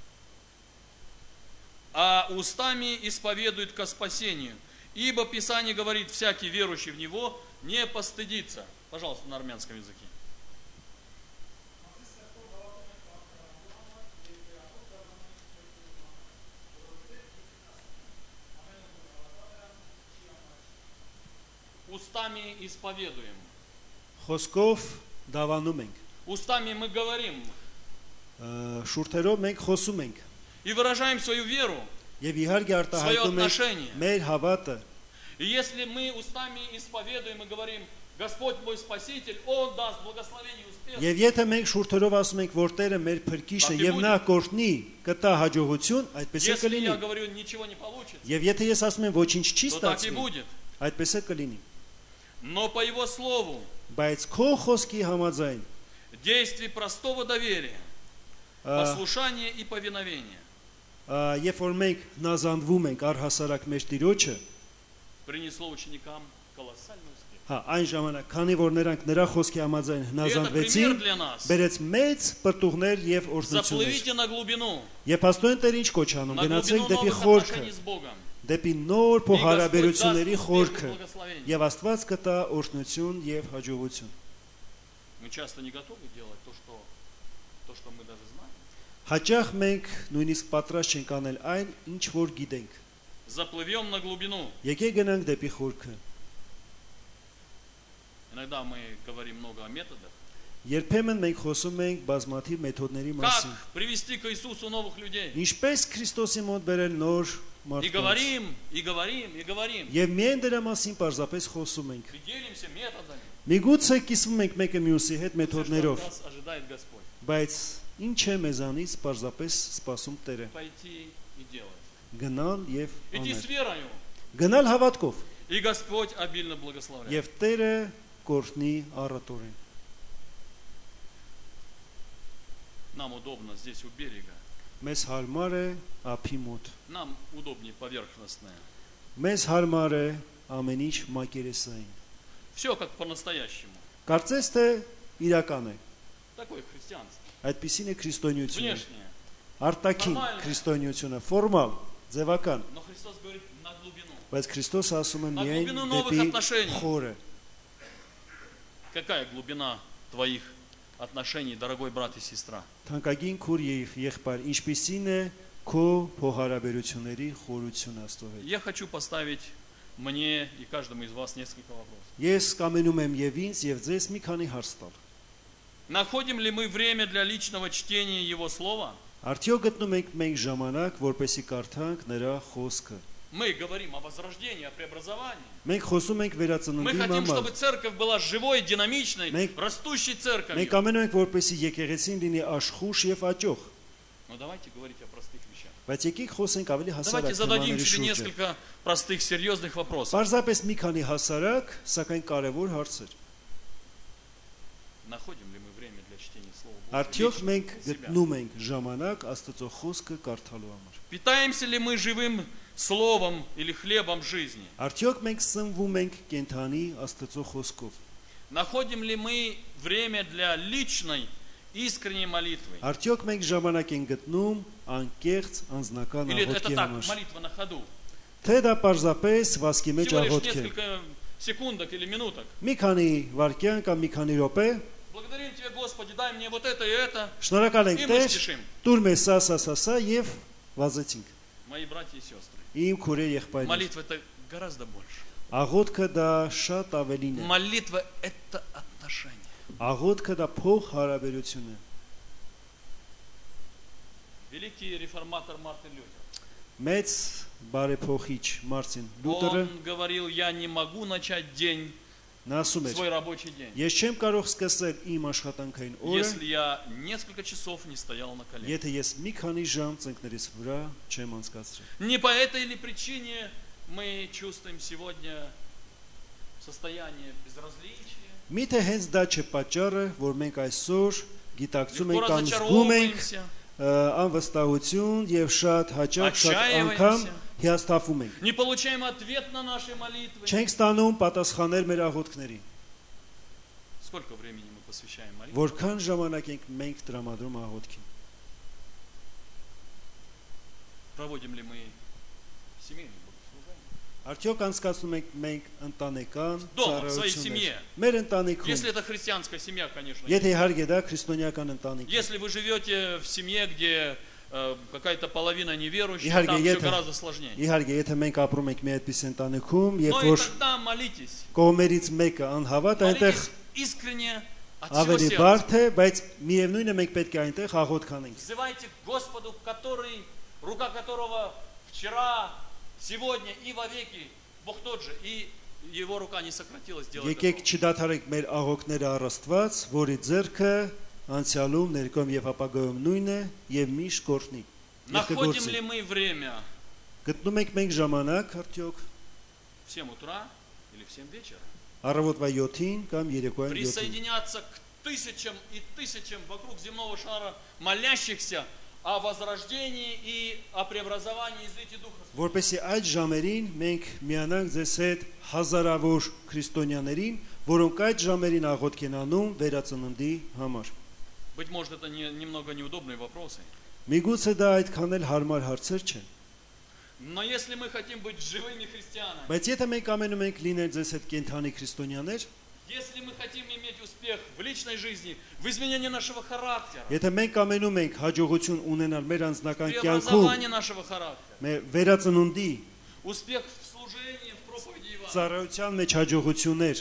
а устами исповедуют ко спасению. Ибо Писание говорит, всякий верующий в Него не постыдится. Пожалуйста, на армянском языке. Устами исповедуем. Խոսքով դավանում ենք, Устами мы говорим շուրթերով մենք խոսում ենք и выражаем свою веру. եւ իհարկե արտահայտում ենք отношение. մեր հավատը И если мы устами исповедуем и говорим, Господь мой Спаситель, Он даст благословение и успех. եւ եթե մենք շուրթերով ասում ենք որ Տերը մեր փրկիչն է եւ նա կօրհնի կտա հաջողություն, այդպես է Если կլինի։ я говорю, ничего не получится, Եվ եթե ես ասում եմ ոչինչ չի то так и ստացվի, будет. այդպես է կլինի։ Но по Его Слову, Բայց քո խոսքի համաձայն действий простого доверия, послушания и повиновения, երբ որ մենք նազանդվում ենք առհասարակ մեր Տիրոջը, принесло ученикам колоссальный успех. հա, այն ժամանակ, քանի որ նրանք նրա խոսքի համաձայն И это հնազանդվեցին, пример для нас. բերեց մեծ պրտուղներ եւ օրհնություններ։ Заплывите на глубину, Եվ աստոյն Տեր ինչ կոչանում, на գնացեք глубину դեպի новых խորքը, отношений с Богом. դեպի նոր փոխհարաբերությունների И Господь даст խորքը, успех и благословение. եւ Աստված կտա օրհնություն եւ հաջողություն։ Мы часто не готовы делать то, что мы даже знаем. Հաճախ մենք նույնիսկ պատրաստ չենք անել այն, ինչ որ գիտենք։ Заплывем на глубину. Եկեք գնանք դեպի խորքը։ Иногда мы говорим много о методах. Երբեմն մենք խոսում ենք բազմաթիվ մեթոդների Как մասին։ привести к Иисусу новых людей. Ինչպես Քրիստոսի մոտ բերել նոր И մարդկանց։ говорим, и говорим, и говорим. Եվ միայն дրա մասին պարզապես խոսում ենք։ И делимся методами. Միգուցե կիսվում ենք մեկը մյուսի հետ Все, что մեթոդներով, от нас ожидает Господь. բայց ինչ է մեզանից պարզապես սպասում Տերը։ Пойти и делать. Գնալ եւ Идти с անել։ верою. Գնալ հավատքով И Господь обильно благословляет. եւ Տերը կօրհնի առատորեն։ Нам удобно здесь у берега. Մեզ հարմար է ափի մոտ։ Нам удобнее поверхностное. Մեզ հարմար է ամեն ինչ մակերեսային։ Все как по-настоящему. Կարծես թե իրական է։ Такое христианство. Այդպիսին է քրիստոնեությունը։ Внешнее. Արտաքին քրիստոնեությունը, ֆորմալ, ձևական, Но Христос говорит на глубину. բայց Քրիստոս ասում է На միայն глубину новых դեպի отношений. խորը։ Какая глубина твоих отношений, дорогой брат и сестра? Թանկագին քուր եւ եղբայր, ինչպիսին է քո փոխհարաբերությունների խորությունը Աստծո հետ։ Я хочу поставить мне и каждому из вас несколько вопросов. Ես կամենում եմ եւ ինձ եւ ձեզ մի քանի հարց տալ։ Находим ли мы время для личного чтения Его Слова? Արդյոք գտնում ենք մենք ժամանակ, որպեսի կարդանք նրա խոսքը։ Мы говорим о возрождении, о преобразовании. Մենք խոսում ենք Мы վերածննդի хотим, մասին։ чтобы церковь была живой, динамичной, Мы- растущей церковью. Մենք ամենում ենք որպեսի եկեղեցին լինի աշխուժ եւ աճող։ Но давайте говорить о простых вещах. Բայց եկեք խոսենք ավելի Давайте հասարակ зададим թեմաների себе շուրջ։ несколько простых, серьезных вопросов. Պարզապես մի քանի հասարակ, сакայն կարևոր հարցեր։ Находим ли мы время для чтения Слова Божьего? Արդյոք лично մենք для себя? գտնում ենք ժամանակ Աստծո խոսքը կարդալու համար։ Питаемся ли мы живым словом или хлебом жизни? Արդյոք մենք սնվում ենք կենթանի Աստծո խոսքով։ Находим ли мы время для личной, искренней молитвы? Արդյոք մենք ժամանակ ենք գտնում անկեղծ անձնական Или это աղոթքի так, համար։ молитва на ходу? Թե դա պարզապես վասկի մեջ Всего лишь աղոթք է։ несколько секундок или минуток. Մի քանի վայրկյան կամ մի քանի րոպե, Благодарим Тебя, Господи, дай мне вот это и это. շնորհակալ ենք И мы Տեր, спешим. դուր մեզ սա եւ վազեցինք։ Мои братья и сестры, Իմ քուրե եղբայրներ։ молитва это гораздо больше. Աղոթքը դա շատ ավելին է։ Молитва это отношение. Աղոթքը դա փող հարաբերություն է։ Великий реформатор Мартин Лютер. Մեծ բարեփոխիչ Մարտին Լութերը Он говорил, я не могу начать день, նա ասում էր. свой рабочий день, Ես չեմ կարող սկսել իմ աշխատանքային օրը, если я несколько часов не стоял на коленях. եթե ես մի քանի ժամ ծնկներիս վրա չեմ անցկացրել։ Не по этой или причине мы чувствуем сегодня состояние безразличия. Միթե հենց դա չէ պատճառը, որ մենք այսօր գիտակցում ենք Легко կամ զգում ենք разочаровываемся. անվստահություն եւ շատ հաճախ շատ անգամ հիասթափում ենք։ Не получаем ответ на наши молитвы. Չենք ստանում պատասխաններ մեր աղոթքներին։ Сколько времени мы посвящаем молитве? Որքան ժամանակ ենք մենք տրամադրում աղոթքին։ Проводим ли мы семейные богослужения? Արդյոք անցկացնում ենք մենք ընտանեկան Дома, в своей ծառայություններ։ семье. Մեր ընտանիքում, Если это христианская семья, конечно. եթե իհարկե դա քրիստոնեական ընտանիք է։ Если вы живете в семье, где какая-то половина неверующих, Իհարկե, там все եթե гораздо сложнее. իհարկե եթե մենք ապրում ենք մի այդպիսի ընտանիքում, Но երբ и որ тогда молитесь. կողմերից մեկը անհավատ է, այնտեղ Молитесь искренне от всего ավելի сердца. բարդ է, բայց միևնույնն է մենք պետք է այնտեղ աղոթք անենք։ Взывайте к Господу, который, рука которого вчера, сегодня и вовеки Бог тот же, и его рука не сократилась делать Եկեք это. չդադարենք մեր աղոթքները առ Աստված, որի ձեռքը անցյալում, ներկայում եւ ապագայում նույնն է եւ միշտ կօրհնի։ Находим ли мы время Գտնում ենք մենք ժամանակ արդյոք в 7 утра или в 7 вечера առավոտվա 7-ին կամ երեկոյան 7-ին присоединяться к тысячам и тысячам вокруг земного шара молящихся о возрождении и о преобразовании излития Духа Святого. Որպեսզի այդ ժամերին մենք միանանք ձեզ հետ հազարավոր քրիստոնյաներին, որոնք այդ ժամերին աղոթք են անում վերածննդի համար։ Быть может, это немного неудобные вопросы. Միգուցե դա այդքան էլ հարմար հարցեր չեն, Но если мы хотим быть живыми христианами, բայց եթե մենք ամենում ենք լինել ձեզ հետ կենթանի քրիստոնյաներ, если мы хотим иметь успех в личной жизни, в изменении нашего характера, եթե մենք ամենում ենք հաջողություն ունենալ մեր անձնական կյանքում, преобразовании нашего характера, մեր վերածննդի, успех в служении, в проповеди Евангелия, ծառայության մեջ հաջողություններ,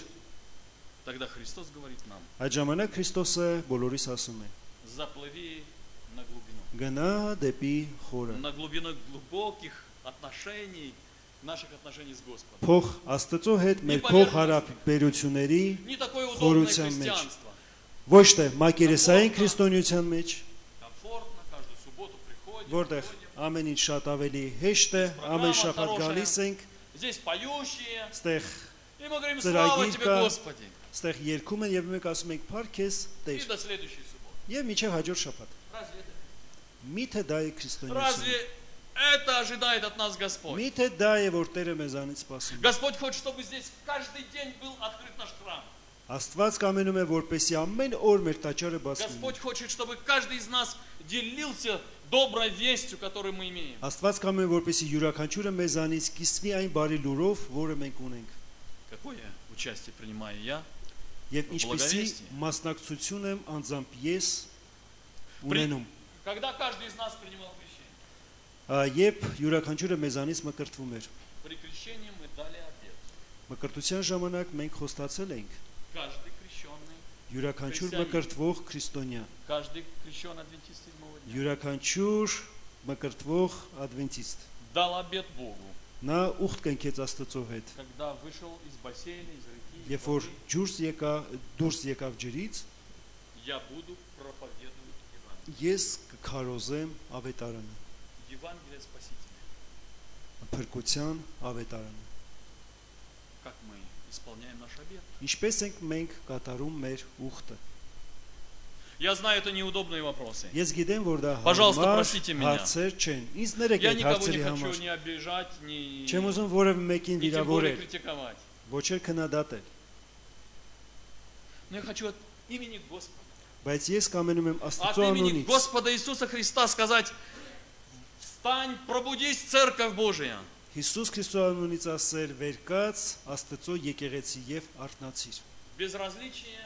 тогда Христос говорит нам: այդ ժամանակ Քրիստոսը բոլորիս ասում է. заплыви на глубину. Գնա դեպի խորը։ На глубину глубоких отношений, наших отношений с Господом. Փող Աստծո հետ մեր փող հարաբերությունների Не такое удобное խորության մեջ, христианство. ոչ թե մակերեսային քրիստոնեության մեջ, Комфортно, каждую субботу приходим, որտեղ ходим. ամեն ինչ շատ ավելի հեշտ է, ամեն շաբաթ գալիս ենք, Здесь поющие. ստեղ И мы говорим: слава тебе, ծրագիր կա, Господи. ստեղ երգում են եւ մենք ասում ենք «Փառք քեզ И Տեր» до следующей субботы. եւ միջև հաջորդ շաբաթ։ Разве это? Միթե դա է քրիստոնեություն։ Разве это ожидает от нас Господь? Միթե դա է որ Տերը մեզանից սպասում է։ Господь хочет, чтобы здесь каждый день был открыт наш храм. Աստված կամենում է որպեսի ամեն օր մեր տաճարը բաց լինի։ Господь хочет, чтобы каждый из нас делился доброй вестью, которую мы имеем. Աստված կամենում է որպեսի յուրաքանչյուրը մեզանից կիսվի այն բարի լուրով, որը մենք ունենք։ Какое участие принимаю я? Եվ ինչպեսի մասնակցություն եմ անձամբ ես ունենում։ Когда каждый из нас принимал крещение. Երբ յուրաքանչյուրը մեզանից մկրտվում էր։ При крещении мы дали обет. Մկրտության ժամանակ մենք խոստացել ենք Каждый крещенный, յուրաքանչյուր մկրտվող քրիստոնյա, каждый крещенный адвентист седьмого дня յուրաքանչյուր մկրտվող ադվենտիստ дал обет Богу. նա ուխտ կնքեց Աստծո հետ։ Когда вышел из бассейна, из реки, из Երբ որ воды, դուրս եկավ ջրից, я буду проповедовать Евангелие. ես կքարոզեմ ավետարանը, Евангелие Спасителя. փրկության ավետարանը։ Как мы исполняем наш обет? Ինչպես ենք մենք կատարում մեր ուխտը։ Я знаю, это неудобные вопросы. Ես գիտեմ, որ դա Пожалуйста, հարմար простите меня. հարցեր չեն։ Ինձ ներեք Я այդ никого не հարցերի хочу համար։ ни обижать, ни Չեմ ուզում որևէ մեկին тем более վիրավորել, критиковать. ոչ էլ քննադատել, Но я хочу от имени Господа, բայց ես կամենում եմ от Աստծո имени անունից Господа Иисуса Христа сказать: встань, пробудись, Церковь Божия. Հիսուս Քրիստոսի անունից ասել վերկաց Աստծո եկեղեցի եւ արթնացիր։ Безразличие,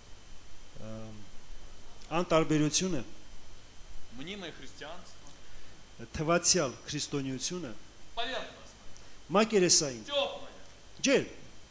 Անտարբերությունը, мнимое христианство, թվացial քրիստոնեությունը, поверхностное, մակերեսային, теплое. ջեր,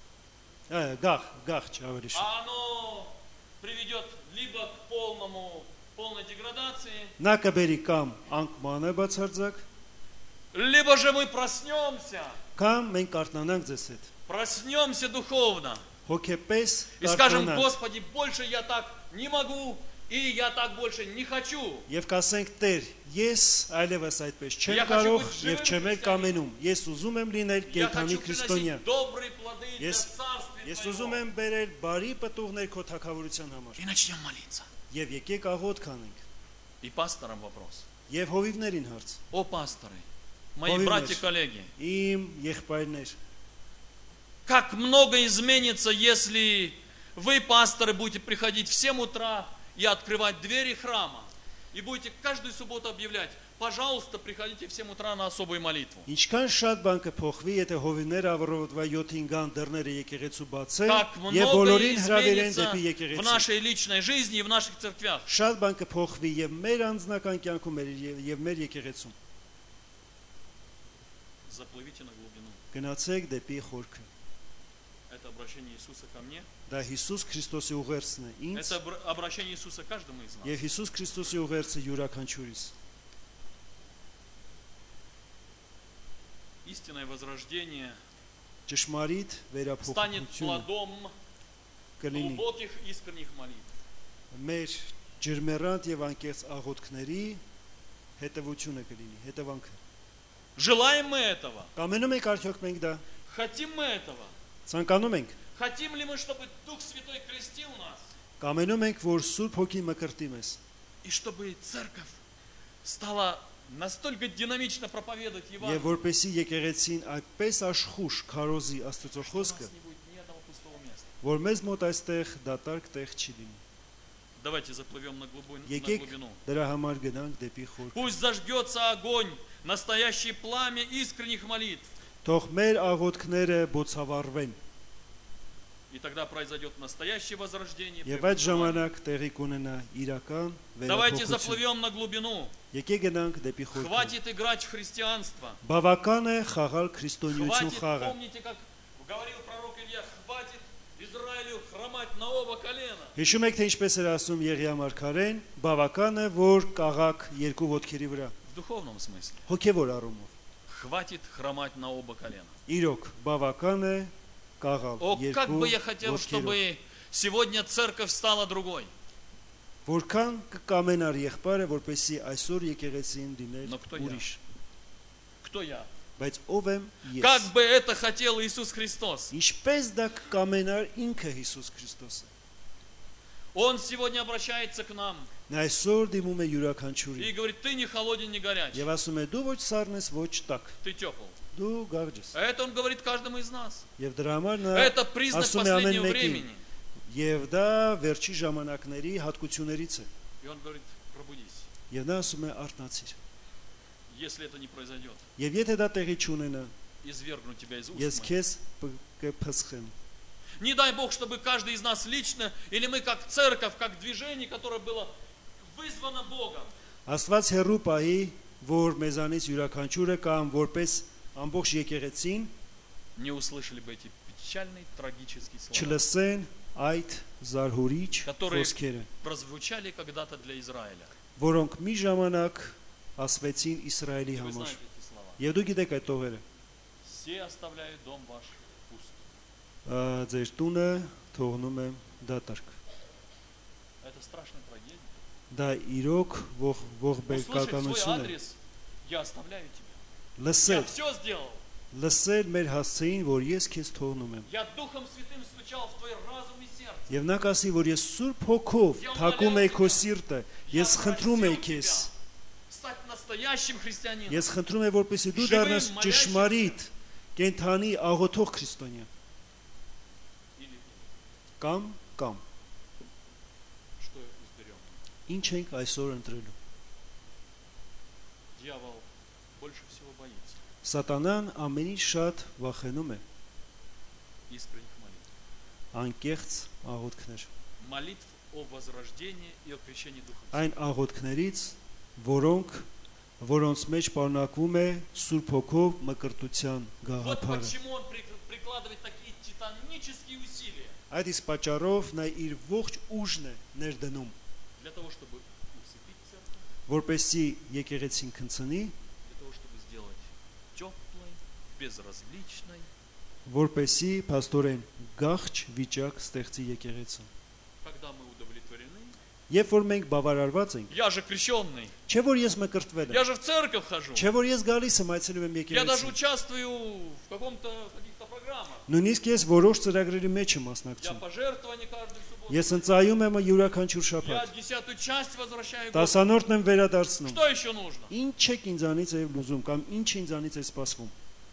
գախ ավելի շուտ։ А оно приведет либо к полной деградации, Նա կբերի կամ անկմանը բացարձակ, либо же мы проснемся, կամ մենք կարթնանանք ձեզ հետ։ проснемся духовно Հոգեպես и скажем: կարթնանանք Господи, больше я так не могу, и я так больше не хочу. եւ կասենք Տեր, ես այլևս այդպես չեմ Я կարող хочу быть եւ живым չեմ էլ կամենում։ Ես ուզում եմ լինել Я կենթանի хочу քրիստոնյա։ приносить добрые плоды для Ես царствия ես ուզում Твоего. եմ բերել բարի պտուղներ քո թակավորության համար։ И начнем молиться. Եվ եկեք աղոթք անենք։ И пасторам вопрос. Եվ հովիվներին հարց։ О, пасторы, мои Հովիվներ, братья-коллеги, իմ եղբայրներ, как много изменится, если вы, пасторы, будете приходить в 7 утра и открывать двери храма, и будете каждую субботу объявлять: пожалуйста, приходите в 7 утра на особую молитву. ինչքան շատ բան կփոխվի, եթե հովիվները ավռովա 7-ին գան դռները եկեղեցու բացեն Как եւ много բոլորին հրավիրեն изменится դեպի в եկեղեցի։ нашей личной жизни и в наших церквях. Շատ բան կփոխվի եւ մեր անձնական կյանքում եւ մեր եկեղեցում։ Заплывите на глубину. Գնացեք դեպի խորքը։ Это обращение Иисуса ко мне. Դա Հիսուս Քրիստոսի ուղերձն է ինձ Это обращение Иисуса к каждому из нас. եւ Հիսուս Քրիստոսի ուղերձը յուրաքանչյուրիս։ Истинное возрождение Ճշմարիտ станет վերափոխությունը плодом կլինի глубоких искренних молитв. մեր ջերմեռանդ եւ անկեղծ աղոթքների հետևությունը կլինի, հետևանքը։ Желаем мы этого? Կամենում ենք արդյոք մենք դա, Хотим мы этого? ցանկանում ենք, Хотим ли мы, чтобы Дух Святой крестил нас? կամենում ենք, որ Սուրբ Հոգին մկրտի մեզ, И чтобы церковь стала настолько динамично проповедовать եւ Евангелие, որպեսի եկեղեցին այդպես աշխուժ քարոզի Աստծո что у нас խոսքը, не будет ни одного пустого места. որ մեզ մոտ այստեղ դատարկ տեղ չի լինի։ Давайте заплывем на глубину. Եկեք դրա համար գնանք дեպի խորքը։ Пусть зажгется огонь, настоящее пламя искренних молитв. Թող մեր աղոթքները բոցավառվեն, И тогда произойдет настоящее возрождение. եւ այդ ժամանակ տեղի կունենա իրական Давайте վերափոխություն։ заплывем на глубину. Եկեք գնանք դեպի խորքը։ Хватит играть в христианство. Բավական է խաղալ քրիստոնեություն Хватит, խաղը։ помните, как говорил пророк Илья, хватит Израилю хромать на оба колена. Հիշում եք թե ինչպես էր ասում Եղիա մարգարեն, բավական է որ կաղաք երկու ոտքերի վրա, В духовном смысле. հոգևոր առումով։ Хватит хромать на оба колена. Իրոք բավական է կաղալ О, как երկու бы я хотел, ոտքերով։ чтобы сегодня церковь стала другой. Որքան կկամենար եղբայրը, որպեսի այսօր եկեղեցին լիներ Но кто я? ուրիշ, Кто я? բայց ով եմ Как ես։ бы это хотел Иисус Христос. Ինչպես դա կկամենար ինքը Հիսուս Քրիստոսը։ Он сегодня обращается к нам Նա այսօր դիմում է յուրաքանչյուրին и говорит: ты не холоден, не горяч, եւ ասում է դու ոչ սառն ես, ոչ տաք, ты тепл. դու գաղջ ես։ Это он говорит каждому из нас. Եվ дրա համար նա Это признак ասում է ամեն последнего մեկին, времени. եւ դա վերջի ժամանակների հատկություններից է։ И он говорит: пробудись. Եվ նա ասում է արթնացիր։ Если это не произойдет, Եվ եթե դա տեղի չունենա, извергну тебя из уст ես моих. քեզ կփսխեմ։ Не дай Бог, чтобы каждый из нас лично, или мы как церковь, как движение, которое было вызвано Богом, Աստված հերու պահի, որ մեզանից յուրաքանչյուրը կամ որպես ամբողջ եկեղեցին не услышали бы эти печальные, трагические слова, չլսեն այդ զարհուրիչ Которые- խոսքերը, прозвучали когда-то для Израиля. որոնք մի ժամանակ ասվեցին Իսրայելի Вы համար։ знаете эти слова. Եվ դուք գիտեք այդ տողերը։ Все оставляют дом ваш пуст. Ձեր տունը թողնում եմ դատարկ։ Это страшная трагедия. Դա իրոք Услышать свой ողբերգականություն է։ адрес: я оставляю тебя. Я Լսել, все сделал. լսել մեր հասցեին, որ ես քեզ թողնում եմ։ Я Духом Святым стучал в твой разум и сердце. Եվ նա կասի, որ ես Սուրբ Հոգով թակում եի քո սիրտը, ես խնդրում եի քեզ, Стать настоящим христианином. ես խնդրում եի, որպեսզի դու դառնաս ճշմարիտ, կենթանի աղոթող քրիստոնյա, Или կամ что изберем? ինչ ենք այսօր ընտրելու։ Дьявол больше всего боится Սատանան ամենից շատ վախենում է искренних молитв. անկեղծ աղոթքներ, Молитв о возрождении и о крещении Духа. այն աղոթքներից, որոնց մեջ պարունակվում է Սուրբ Հոգով մկրտության Вот գաղափարը։ почему он прикладывает такие титанические усилия Այդ իսկ պատճառով նա իր ողջ ուժն է ներդնում, для того, чтобы усыпить церковь, որպեսզի եկեղեցին քնցնի, для того, чтобы сделать теплой, безразличной. որպեսզի փաստորեն գաղջ վիճակ ստեղծի եկեղեցին։ Когда мы удовлетворены, Երբ որ մենք բավարարված ենք, я же крещенный, չէ որ ես մկրտվել եմ, я же в церковь хожу, չէ որ ես գալիս եմ այցելում եմ я даже եկեղեցի, участвую в каких-то программах. программах. Նույնիսկ ես որոշ ծրագրերի մեջ եմ Я մասնակցում։ пожертвования каждую субботу. Ես ընծայում եմ յուրաքանչյուր Я շաբաթ։ 10-ю часть возвращаю Господу. Տասանորդն եմ վերադարձնում։ Что еще нужно? Ինչ եք ինձանից է ուզում կամ ինչ ինձանից է սպասվում։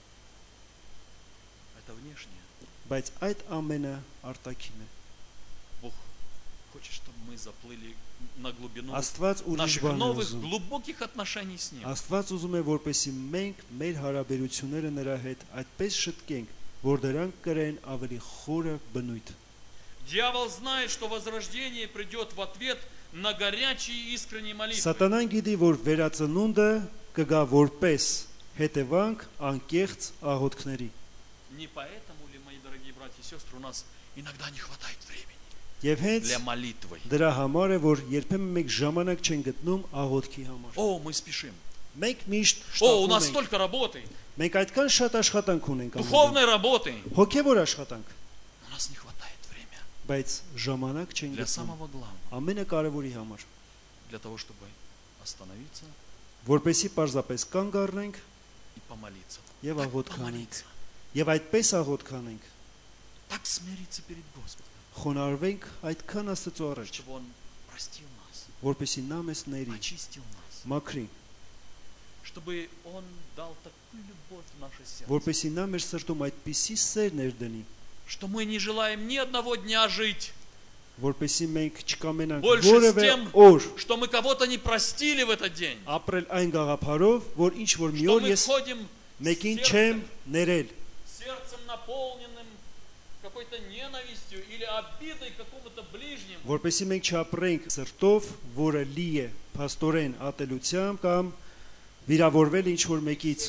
Это внешнее. Բայց այդ ամենը արտաքին է։ Бог хочет, чтобы мы заплыли на глубину Աստված ուրիշ наших բան է новых ուզում։ глубоких отношений с Ним. Աստված ուզում է, որպեսզի մենք մեր հարաբերությունները նրա հետ այդպես շտկենք, որ դրանք կրեն ավելի խորը բնույթ։ Дьявол знает, что возрождение придет в ответ на горячие и искренние молитвы. Սատանան գիտի, որ վերածնունդը կգա որպես հետևանք անկեղծ աղոթքների։ Не поэтому ли, мои дорогие братья и сестры, у нас иногда не хватает времени Եվ հենց для молитвы? դրա համար է, որ երբեմն մենք ժամանակ չենք գտնում աղոթքի համար։ О, мы спешим. Մենք միշտ О, у շտապում нас ենք։ столько работы, Մենք այդքան շատ աշխատանք ունենք անում։ духовной работы. Հոգևոր աշխատանք, У нас не хватает времени բայց ժամանակ չենք для գտնում самого главного, ամենակարևորի համար, для того, чтобы остановиться որպեսզի պարզապես կանգ առնենք и помолиться. եւ Так աղոթք անենք։ помолиться, Եվ այդպես աղոթք անենք, так смириться перед Господом, խոնարհվենք այդքան Աստծո առաջ, чтобы Он простил нас, որպեսզի նա մեզ ների, очистил нас, մաքրի, чтобы Он дал такую любовь в наше сердце, որպեսզի նա մեր սրտում այդպիսի սեր ներդնի, что мы не желаем ни одного дня жить, որպեսզի մենք չկամենանք Больше որևէ с тем, օր что мы кого-то не простили в этот день, ապրել այն գաղափարով, որ ինչ որ մի что օր мы ես ходим մեկին с չեմ ներել, сердцем наполненным какой-то ненавистью или обидой к какому-то ближнему. որպեսզի մենք չապրենք սրտով, որը լի է փաստորեն ատելությամբ կամ վիրավորվել ինչ որ մեկից։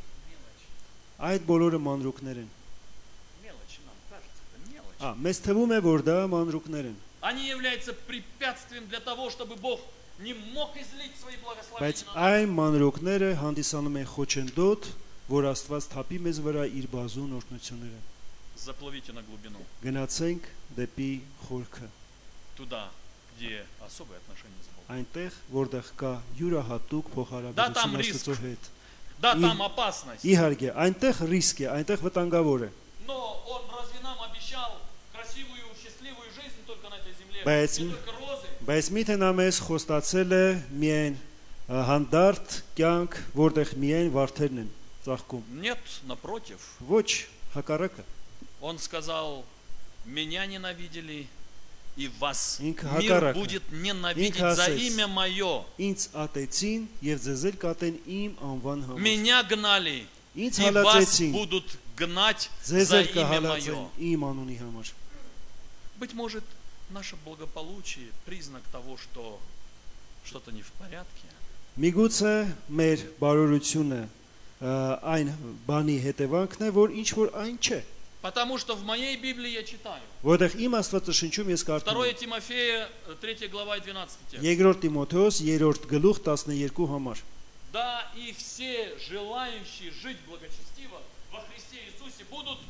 Այդ բոլորը մանրուկներ են։ Мелочи нам кажется, это мелочь. Մեզ թվում է, որ դա մանրուկներ են, Они являются препятствием для того, чтобы Бог не мог излить свои բայց благословения на нас. այն մանրուկները հանդիսանում են խոչընդոտ, որ Աստված թափի մեզ վրա իր բազուն օրհնությունները։ Заплывите на глубину, Գնացենք դեպի խորքը, туда, где особые отношения с Богом. այնտեղ, որտեղ կա յուրահատուկ Դա փոխհարաբերություն там ռիսկ։ Աստծո հետ։ Да, И- там опасность. Իհարկե, այնտեղ ռիսկ է, այնտեղ վտանգավոր է, Но Он разве нам обещал красивую, счастливую жизнь только на этой земле? Բայց- Не только розы. բայց միթե նա մեզ խոստացել է միայն հանդարտ կյանք, որտեղ միայն վարդերն են ծաղկում։ Нет, напротив. Ոչ, հակառակը։ Он сказал, меня ненавидели, и вас Ինքը мир հակառակը։ будет ненавидеть Ինքը за ասեց. имя мое. Ինձ ատեցին եւ ձեզ էլ կատեն իմ անվան համար։ Меня гнали, Ինձ и вас հալածեցին, будут гнать ձեզ за էլ имя կհալածեն мое. իմ անունի համար։ Быть может, наше благополучие признак того, что что-то не в порядке. Միգուցե մեր բարօրությունը այն բանի հետևանքն է, որ ինչ որ այն չէ, Потому что в моей Библии я читаю. որտեղ իմ Աստվածաշնչում ես կարդում 2 եմ Тимофея, 3 глава и 12 текст. Երկրորդ Տիմոթեոս 3-րդ գլուխ 12 համար։ Да, и все желающие жить благочестиво во Христе Иисусе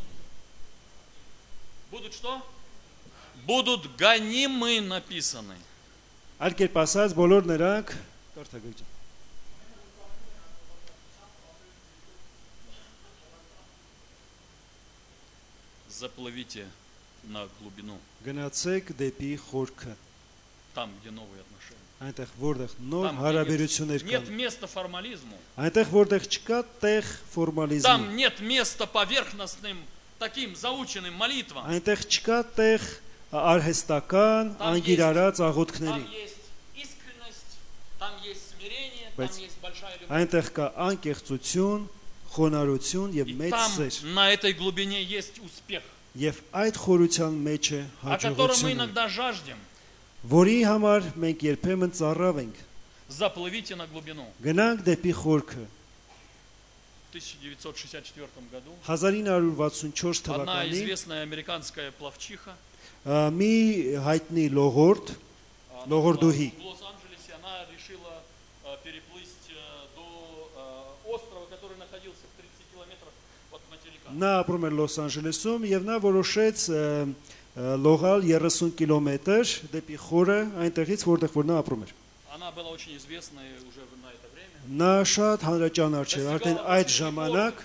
будут что? Будут гонимы, написаны. Այլ կերպ ասած, բոլոր նրանք կարդագույն Заплывите на глубину, գնացեք դեպի խորքը, там, где новые отношения. այնտեղ որտեղ նոր Там, где հարաբերություններ нет կան, места формализму. այնտեղ որտեղ չկա տեղ ֆորմալիզմի, Там нет места поверхностным, таким заученным молитвам. այնտեղ չկա տեղ արհեստական, Там անգիրարած Там աղոթքների, есть искренность, там есть смирение, Բայց там есть большая любовь. այնտեղ կա անկեղծություն, խոնարհություն եւ И մեծ там, սեր, на этой глубине, есть успех, եւ այդ խորության մեջ է о котором мы հաջողությունը, иногда жаждем. որի համար մենք երբեմն ծառավ ենք։ Заплывите на глубину. Գնանք դեպի խորքը։ В 1964 году 1964 одна թվականին известная американская пловчиха, մի հայտնի լողորդ, она Логордухи. была в Лос-Анджелесе, она решила переплыть до острова, который находился в 30 километрах от материка. նա ապրում էր Լոս Անջելեսում եւ նա որոշեց լողալ 30 կիլոմետր դեպի խորը այնտեղից, որտեղ որ նա ապրում էր։ Она была очень известной уже на это время. Նա շատ հանրաճանաչ էր արդեն այդ ժամանակ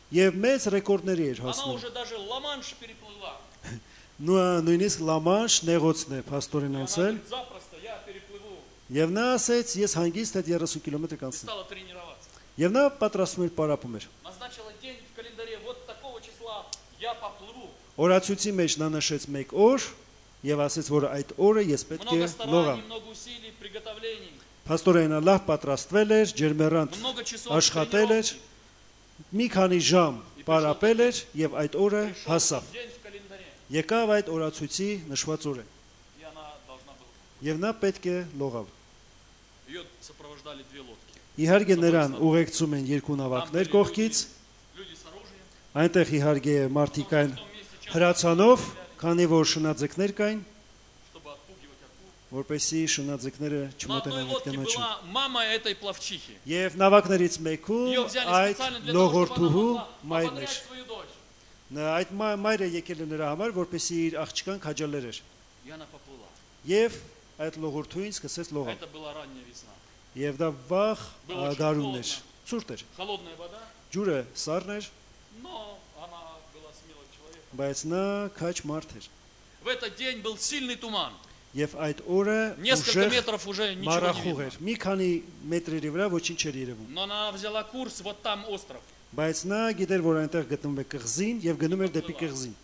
Եվ մեծ ռեկորդների էր Она հասնում։ уже даже Ла-Манш переплыла. Նույնիսկ Լամանշ նեղոցն է փաստորեն И она անցել, говорит, запросто я переплыву. եւ նա ասեց, ես հանգիստ այդ 30 կիլոմետր И կանցնեմ։ стала тренироваться. Եվ նա պատրաստում էր պարապում էր։ Назначила день в календаре, вот такого числа я поплыву. Օրացույցի մեջ նա նշեց 1 օր եւ ասեց, որ այդ օրը ես պետք է Много լողամ։ стараний, много усилий, приготовлений, Փաստորեն լավ պատրաստվել էր, ջերմերանտ много часов աշխատել էր, тренировки. մի քանի ժամ պարապել էր եւ այդ օրը Пришел հասավ։ тот день в календаре, Եկավ այդ օրացույցի նշված օրը и она должна была. եւ նա պետք է լողավ։ Ее сопровождали две лодки. Իհարկե նրան ուղեկցում են երկու նավակներ կողքից, Люди с оружием. այնտեղ իհարկե մարդիկ կային հրացանով, քանի որ շնաձկներ կային, Чтобы отпугивать акул. որպեսզի շնաձկները На չմոտենան одной այդ лодке կնոջին։ была мама этой пловчихи. Եվ նավակներից մեկում Ее взяли այդ специально для того, чтобы լողորդուհու она могла մայրն ободрять էր։ свою дочь. Այդ մայրը եկել է նրա համար, որպեսզի իր աղջկան քաջալեր էր։ И она поплыла. Եվ այդ լողորդուին սկսեց լողալ։ Это была ранняя весна. Եվ դա վաղ Было очень գարունն էր, холодно. ցուրտ էր։ Холодная вода, Ջուրը սառն էր, но она была смелым человеком. բայց նա քաջ մարդ էր։ В этот день был сильный туман. Եվ այդ օրը Несколько ուժեղ метров уже ничего не մարախուղ видно. էր։ Մի քանի մետրերի վրա ոչինչ չէր երևում։ Но она взяла курс, вот там остров. Բայց նա գիտեր, որ այնտեղ գտնվում է կղզին եւ գնում էր դեպի կղզին։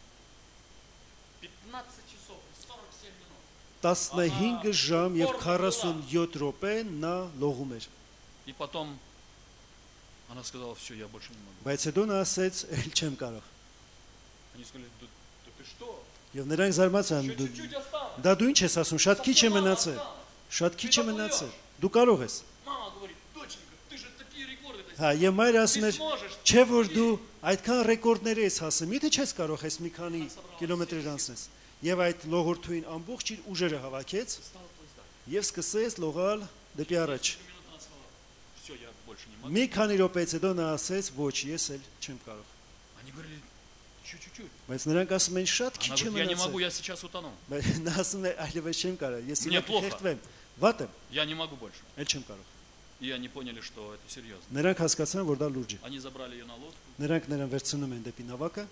15 часов и 47 минут. 15 ժամ եւ 47 րոպե նա լողում էր։ И потом она сказала, все, я больше не могу. Բայց հետո նա ասեց, «Էլ չեմ կարող»։ Они сказали, да ты что? Եվ նրանք զարմացան, Еще чуть-чуть осталось. դա դու ինչ ես ասում, շատ քիչ է Совсем мало մնացել։ осталось. Շատ քիչ է մնացել։ Դու կարող ես։ Мама говорит, доченька, ты же такие рекорды достиг. Հա, եւ մայրը ասում Ты էր, сможешь. չէ որ դու այդքան ռեկորդներ ես հասել, միթե չես կարող ես մի քանի կիլոմետրեր անցնես։ Եվ այդ լողորդուին ամբողջ իր ուժերը հավաքեց Стала плыть. եւ սկսեց лողալ դեպի առաջ։ Несколько минут она сказала, все, я больше не могу. Մի քանի րոպեից հետո նա ասեց, ոչ, ես էլ չեմ կարող։ Они говорили, чуть-чуть. Բայց նրանք ասում են, շատ Она քիչ է говорит, я не մնացել։ могу, я сейчас утону. Բայց նա ասում է, այլևս չեմ կարող, ես Мне հիմա плохо. կխեղդվեմ, վատ եմ, Я не могу больше. էլ չեմ կարող։ И они поняли, что это серьезно. Նրանք հասկացան, որ դա լուրջ է։ Они забрали ее на лодку, Նրանք նրան վերցնում են դեպի նավակը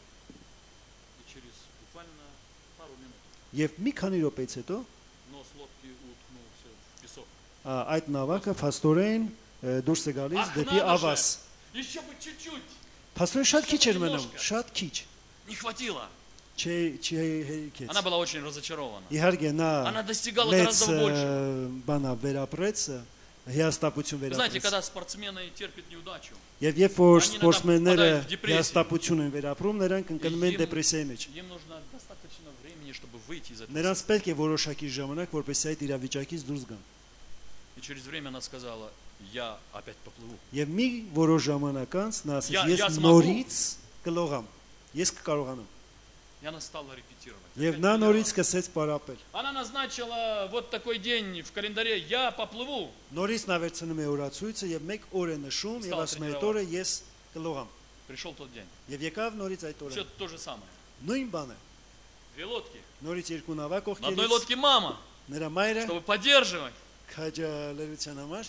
и через буквально пару минут եւ մի քանի րոպեից հետո нос лодки уткнулся в песок. այդ նավակը փաստորեն դուրս է գալիս Ах, դեպի надо ավազ։ же! Еще бы чуть-чуть. Փաստորեն շատ քիչ էր մնում, Немножко. շատ քիչ։ Не хватило. Չի հերիքեց։ Она была очень разочарована. Իհարկե նա Она достигала մեծ гораздо больше. բանա վերապրեց, հիաստապություն Вы знаете, վերապրեց։ когда спортсмены терпят неудачу, Եւ երբ որ Они սպորտսմենները иногда впадают в депрессию. հիաստապություն են վերապրում, նրանք ընկնում են Им- դեպրեսիայի մեջ։ им нужно достаточно времени, чтобы выйти из этого. Նրանց պետք է որոշակի ժամանակ, որպեսզի այդ իրավիճակից դուրս գան։ И через время она сказала, я опять поплыву. Եվ մի որոշ ժամանակ անց նա ասեց, Я ես смогу. նորից կլողամ։ Ես կկարողանամ։ И она стала репетировать. Եվ Опять նա тренировалась. նորից սկսեց պարապել։ Она назначила вот такой день в календаре, я поплыву. Նորից նա վերցնում է օրացույցը եւ մեկ օր է նշում եւ Ստալ ասում է այդ տրենիրovat. օրը ես կլողամ։ Пришел тот день. Եվ եկավ նորից այդ օրը։ Все то же самое. Նույն բանը։ Две лодки. Նորից երկու նավակ На одной ողքերից лодке мама, նրա մայրը чтобы поддерживать. քաջալերության համար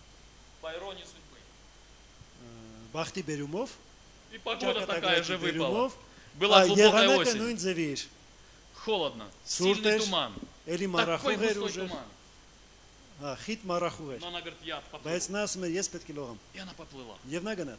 По иронии судьбы. բախտի բերումով, И погода такая же ճակատագրի выпала. բերումով, Была глубокая եղանակը осень. նույն ձևի էր։ Холодно. Սուրտ Сильный էր, туман. էլի Такой մարախուղ էր густой ուժեղ, туман. հա, խիտ մարախուղ էր։ Но она говорит, я Բայց поплыву. նա ասում է ես պետք է լողամ։ И она поплыла. Եվ նա գնաց։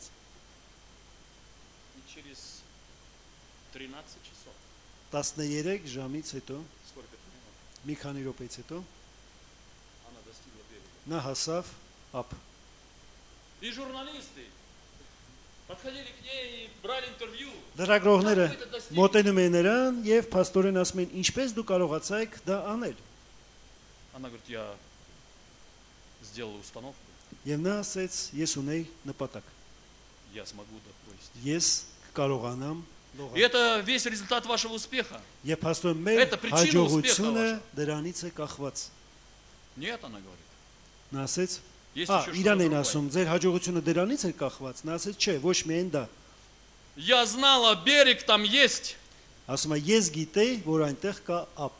И через 13 часов. 13 ժամից հետո, Сколько это минут? մի քանի րոպեից հետո Она достигла берега. նա հասավ ապ։ И журналисты подходили к ней и брали интервью. Լրագրողները Как вы это достигли? մոտենում են նրան եւ փաստորեն ասում են ինչպես դու կարողացայիք դա անել։ Она говорит, я сделала установку, Եվ նա ասեց ես ունեի նպատակ։ я смогу доплыть. Ես կկարողանամ И լողալ։ это весь результат вашего успеха. Եվ փաստորեն մեր Это причина հաջողությունը успеха դրանից է կախված։ Нет, она говорит. Նա ասեց, Есть «Ա, еще что-то իրան են другое. ասում, ձեր հաջողությունը դրանից է կախված»։ Նա ասեց, «Չէ, ոչ միայն դա»։ Я знала, берег там есть. Ասում է, «Ես գիտեի, որ այնտեղ կա ապ»։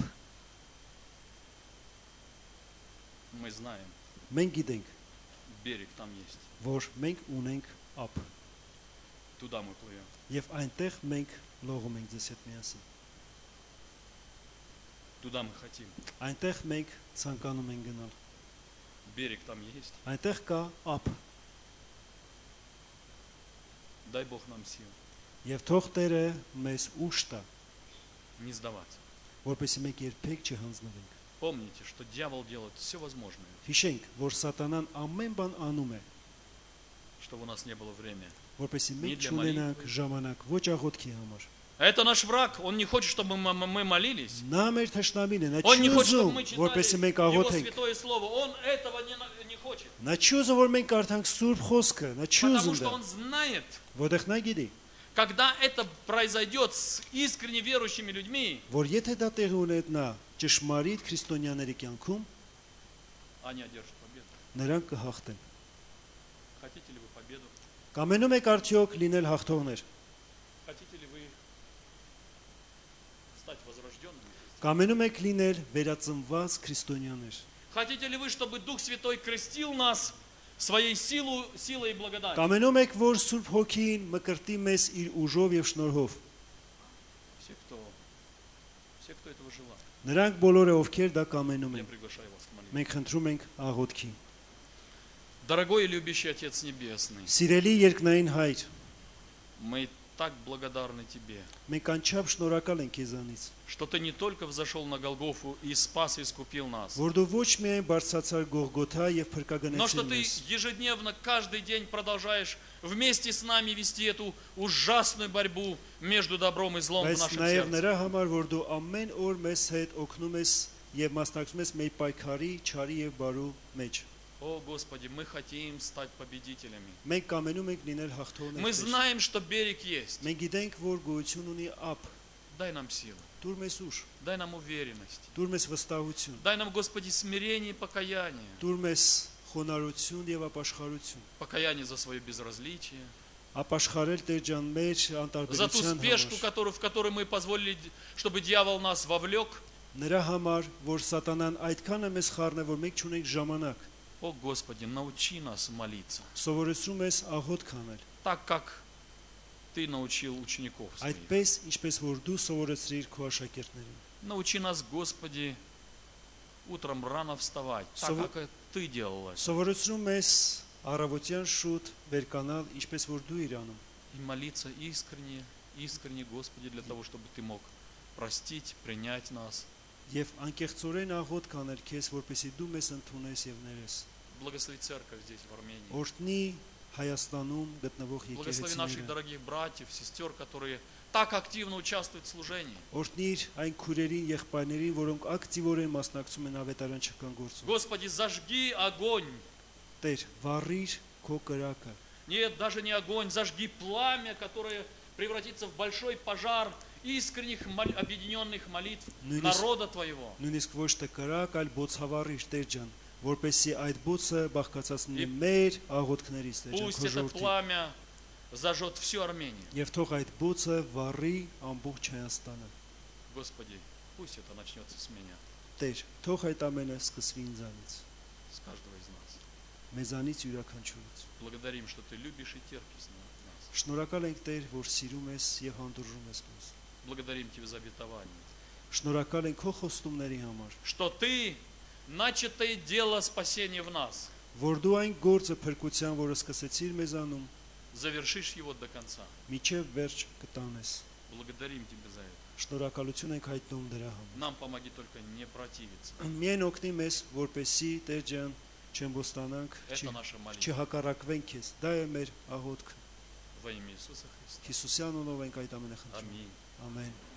Мы знаем, Մենք գիտենք, берег там есть. որ մենք ունենք ապ։ То Туда мы плывем. Եվ այնտեղ մենք լողում ենք ձեզ հետ միասին։ Туда мы хотим. Այնտեղ մենք ցանկանում ենք գնալ։ Берег там есть. Այնտեղ կա ափ, Дай Бог нам сил եւ թող Տերը մեզ ուժ տա, не сдаваться. որպեսզի մենք երբեք չհանձնվենք։ Помните, что дьявол делает все возможное, Հիշենք, որ սատանան ամեն բան անում է, чтобы у нас не было времени. որպեսզի մենք Միլիա չունենանք ժամանակ ոչ աղոթքի համար։ Это наш враг, он не хочет, чтобы мы молились. Նա մեր թշնամին է, նա Он не չի хочет, чтобы ուզում, мы որպեսզի մենք читали Его աղոթենք։ святое слово. Он этого не хочет. Նա չի ուզում, որ մենք կարդանք Սուրբ Խոսքը, նա չի Потому ուզում что դա, он знает, որտեղ նա гиդի, когда это произойдет с искренне верующими людьми, որ եթե դա տեղի ունենա ճշմարիտ քրիստոնյաների կյանքում, они одержат победу. նրանք կհաղթեն։ Хотите ли вы победу? Կամենում եք արդյոք լինել հաղթողներ։ Хотите ли вы стать возрожденными? Կամենում եք լինել վերածնված քրիստոնյաներ։ Хотите ли вы, чтобы Дух Святой крестил нас своей силой и благодатью? Կամենում եք, որ Սուրբ Հոգին մկրտի մեզ իր ուժով եւ շնորհով։ Все, кто этого желает. Նրանք բոլորը, ովքեր դա կամենում Я են, приглашаю вас к молитве. մենք խնդրում ենք աղոթքի։ Дорогой и любящий Отец Небесный, Սիրելի երկնային Հայր, мы так благодарны Тебе, մենք անչափ շնորհակալ ենք քեզանից, что Ты не только взошел на Голгофу и спас и искупил нас, որ դու ոչ միայն բարձրացար Գողգոթա եւ но что փրկագնեցիր Ты մեզ, ежедневно, каждый день продолжаешь вместе с нами вести эту ужасную борьбу между добром и злом в բայց нашем նաեւ сердце. նրա համար, որ դու ամեն օր մեզ հետ օգնում ես եւ մասնակցում ես մեր պայքարի, չարի եւ բարու մեջ։ О, Господи, мы хотим стать победителями. Մենք կամենում ենք լինել Мы հաղթողներ։ знаем, что берег есть. Մենք գիտենք, որ գոյություն ունի ափ, Дай нам силы, դուր մեզ ուժ, дай нам уверенность, դուր մեզ վստահություն, дай нам, Господи, смирение и покаяние. դուր մեզ խոնարհություն եւ ապաշխարություն։ Покаяние за свое безразличие, Ապաշխարել Տեր ջան մեր за ту անտարբերության спешку, համար։ в которой мы позволили, чтобы дьявол нас вовлек. Նրա համար, որ սատանան այդքան է մեզ խառնել, որ մենք չունենք ժամանակ, О, Господи, научи нас молиться, սովորեցնում ես աղոթք անել։ так как Ты научил учеников своих. Այդպես, ինչպես որ դու սովորեցրիր քո աշակերտներին։ Научи нас, Господи, утром рано вставать, так как Ты делал это, Սովորեցնում ես առավոտյան շուտ վերկանալ, ինչպես որ դու իր անում։ и молиться искренне, искренне, Господи, для того, чтобы Ты мог простить, принять нас. Եվ անկեղծորեն աղոթք անել քեզ, որպեսզի դու մեզ ընդունես եւ ներես։ Благослови церковь здесь, в Армении. Օրհնի Հայաստանում գտնվող Благослови наших եկեղեցիները։ дорогих братьев, сестер, которые так активно участвуют в служении. Օրհնիր այն քուրերին, եղբայրներին, որոնք ակտիվորեն մասնակցում են ավետարանչական գործում։ Господи, зажги огонь. Տեր, վառիր քո կրակը։ Нет, даже не огонь, зажги пламя, которое превратится в большой пожар искренних объединенных молитв народа Твоего. Նույնիսկ ոչ թե կրակ, այլ բոցավառիր Տեր ջան, որպեսզի այդ բոցը բաղկացածնի մեր աղոթքներից Տեր ջան, Пусть քո это ժողովրդի։ пламя зажжет всю Армению. Եվ թող այդ բոցը վառի ամբողջ Հայաստանը։ Господи, пусть это начнется с меня, Տեր, թող այդ ամենը սկսվի ինձանից, с каждого из нас. մեզանից յուրաքանչյուրից։ Благодарим, что Ты любишь и терпишь нас. Շնորհակալ ենք Տեր, որ սիրում ես եւ հանդուրժում ես մեզ։ Благодарим Тебя за обетование, Շնորհակալ ենք քո խոստումների համար, что Ты начатое дело спасения в нас որ դու այն գործը փրկության, որը սկսեցիր մեզանում, завершишь его до конца. միջև վերջ կտանես։ Благодарим Тебя за это. Շնորհակալություն ենք հայտնում դրա համար։ Нам помоги только не противиться. Միայն օգնի մեզ, որպեսզի Տեր ջան չըմբոստանանք, Это наша молитва. չհակառակվենք քեզ։ Դա է մեր աղոթքը։ Во имя Иисуса Христа. Հիսուսյան անունով ենք այդ ամենը խնդրում։ Аминь. Ամեն։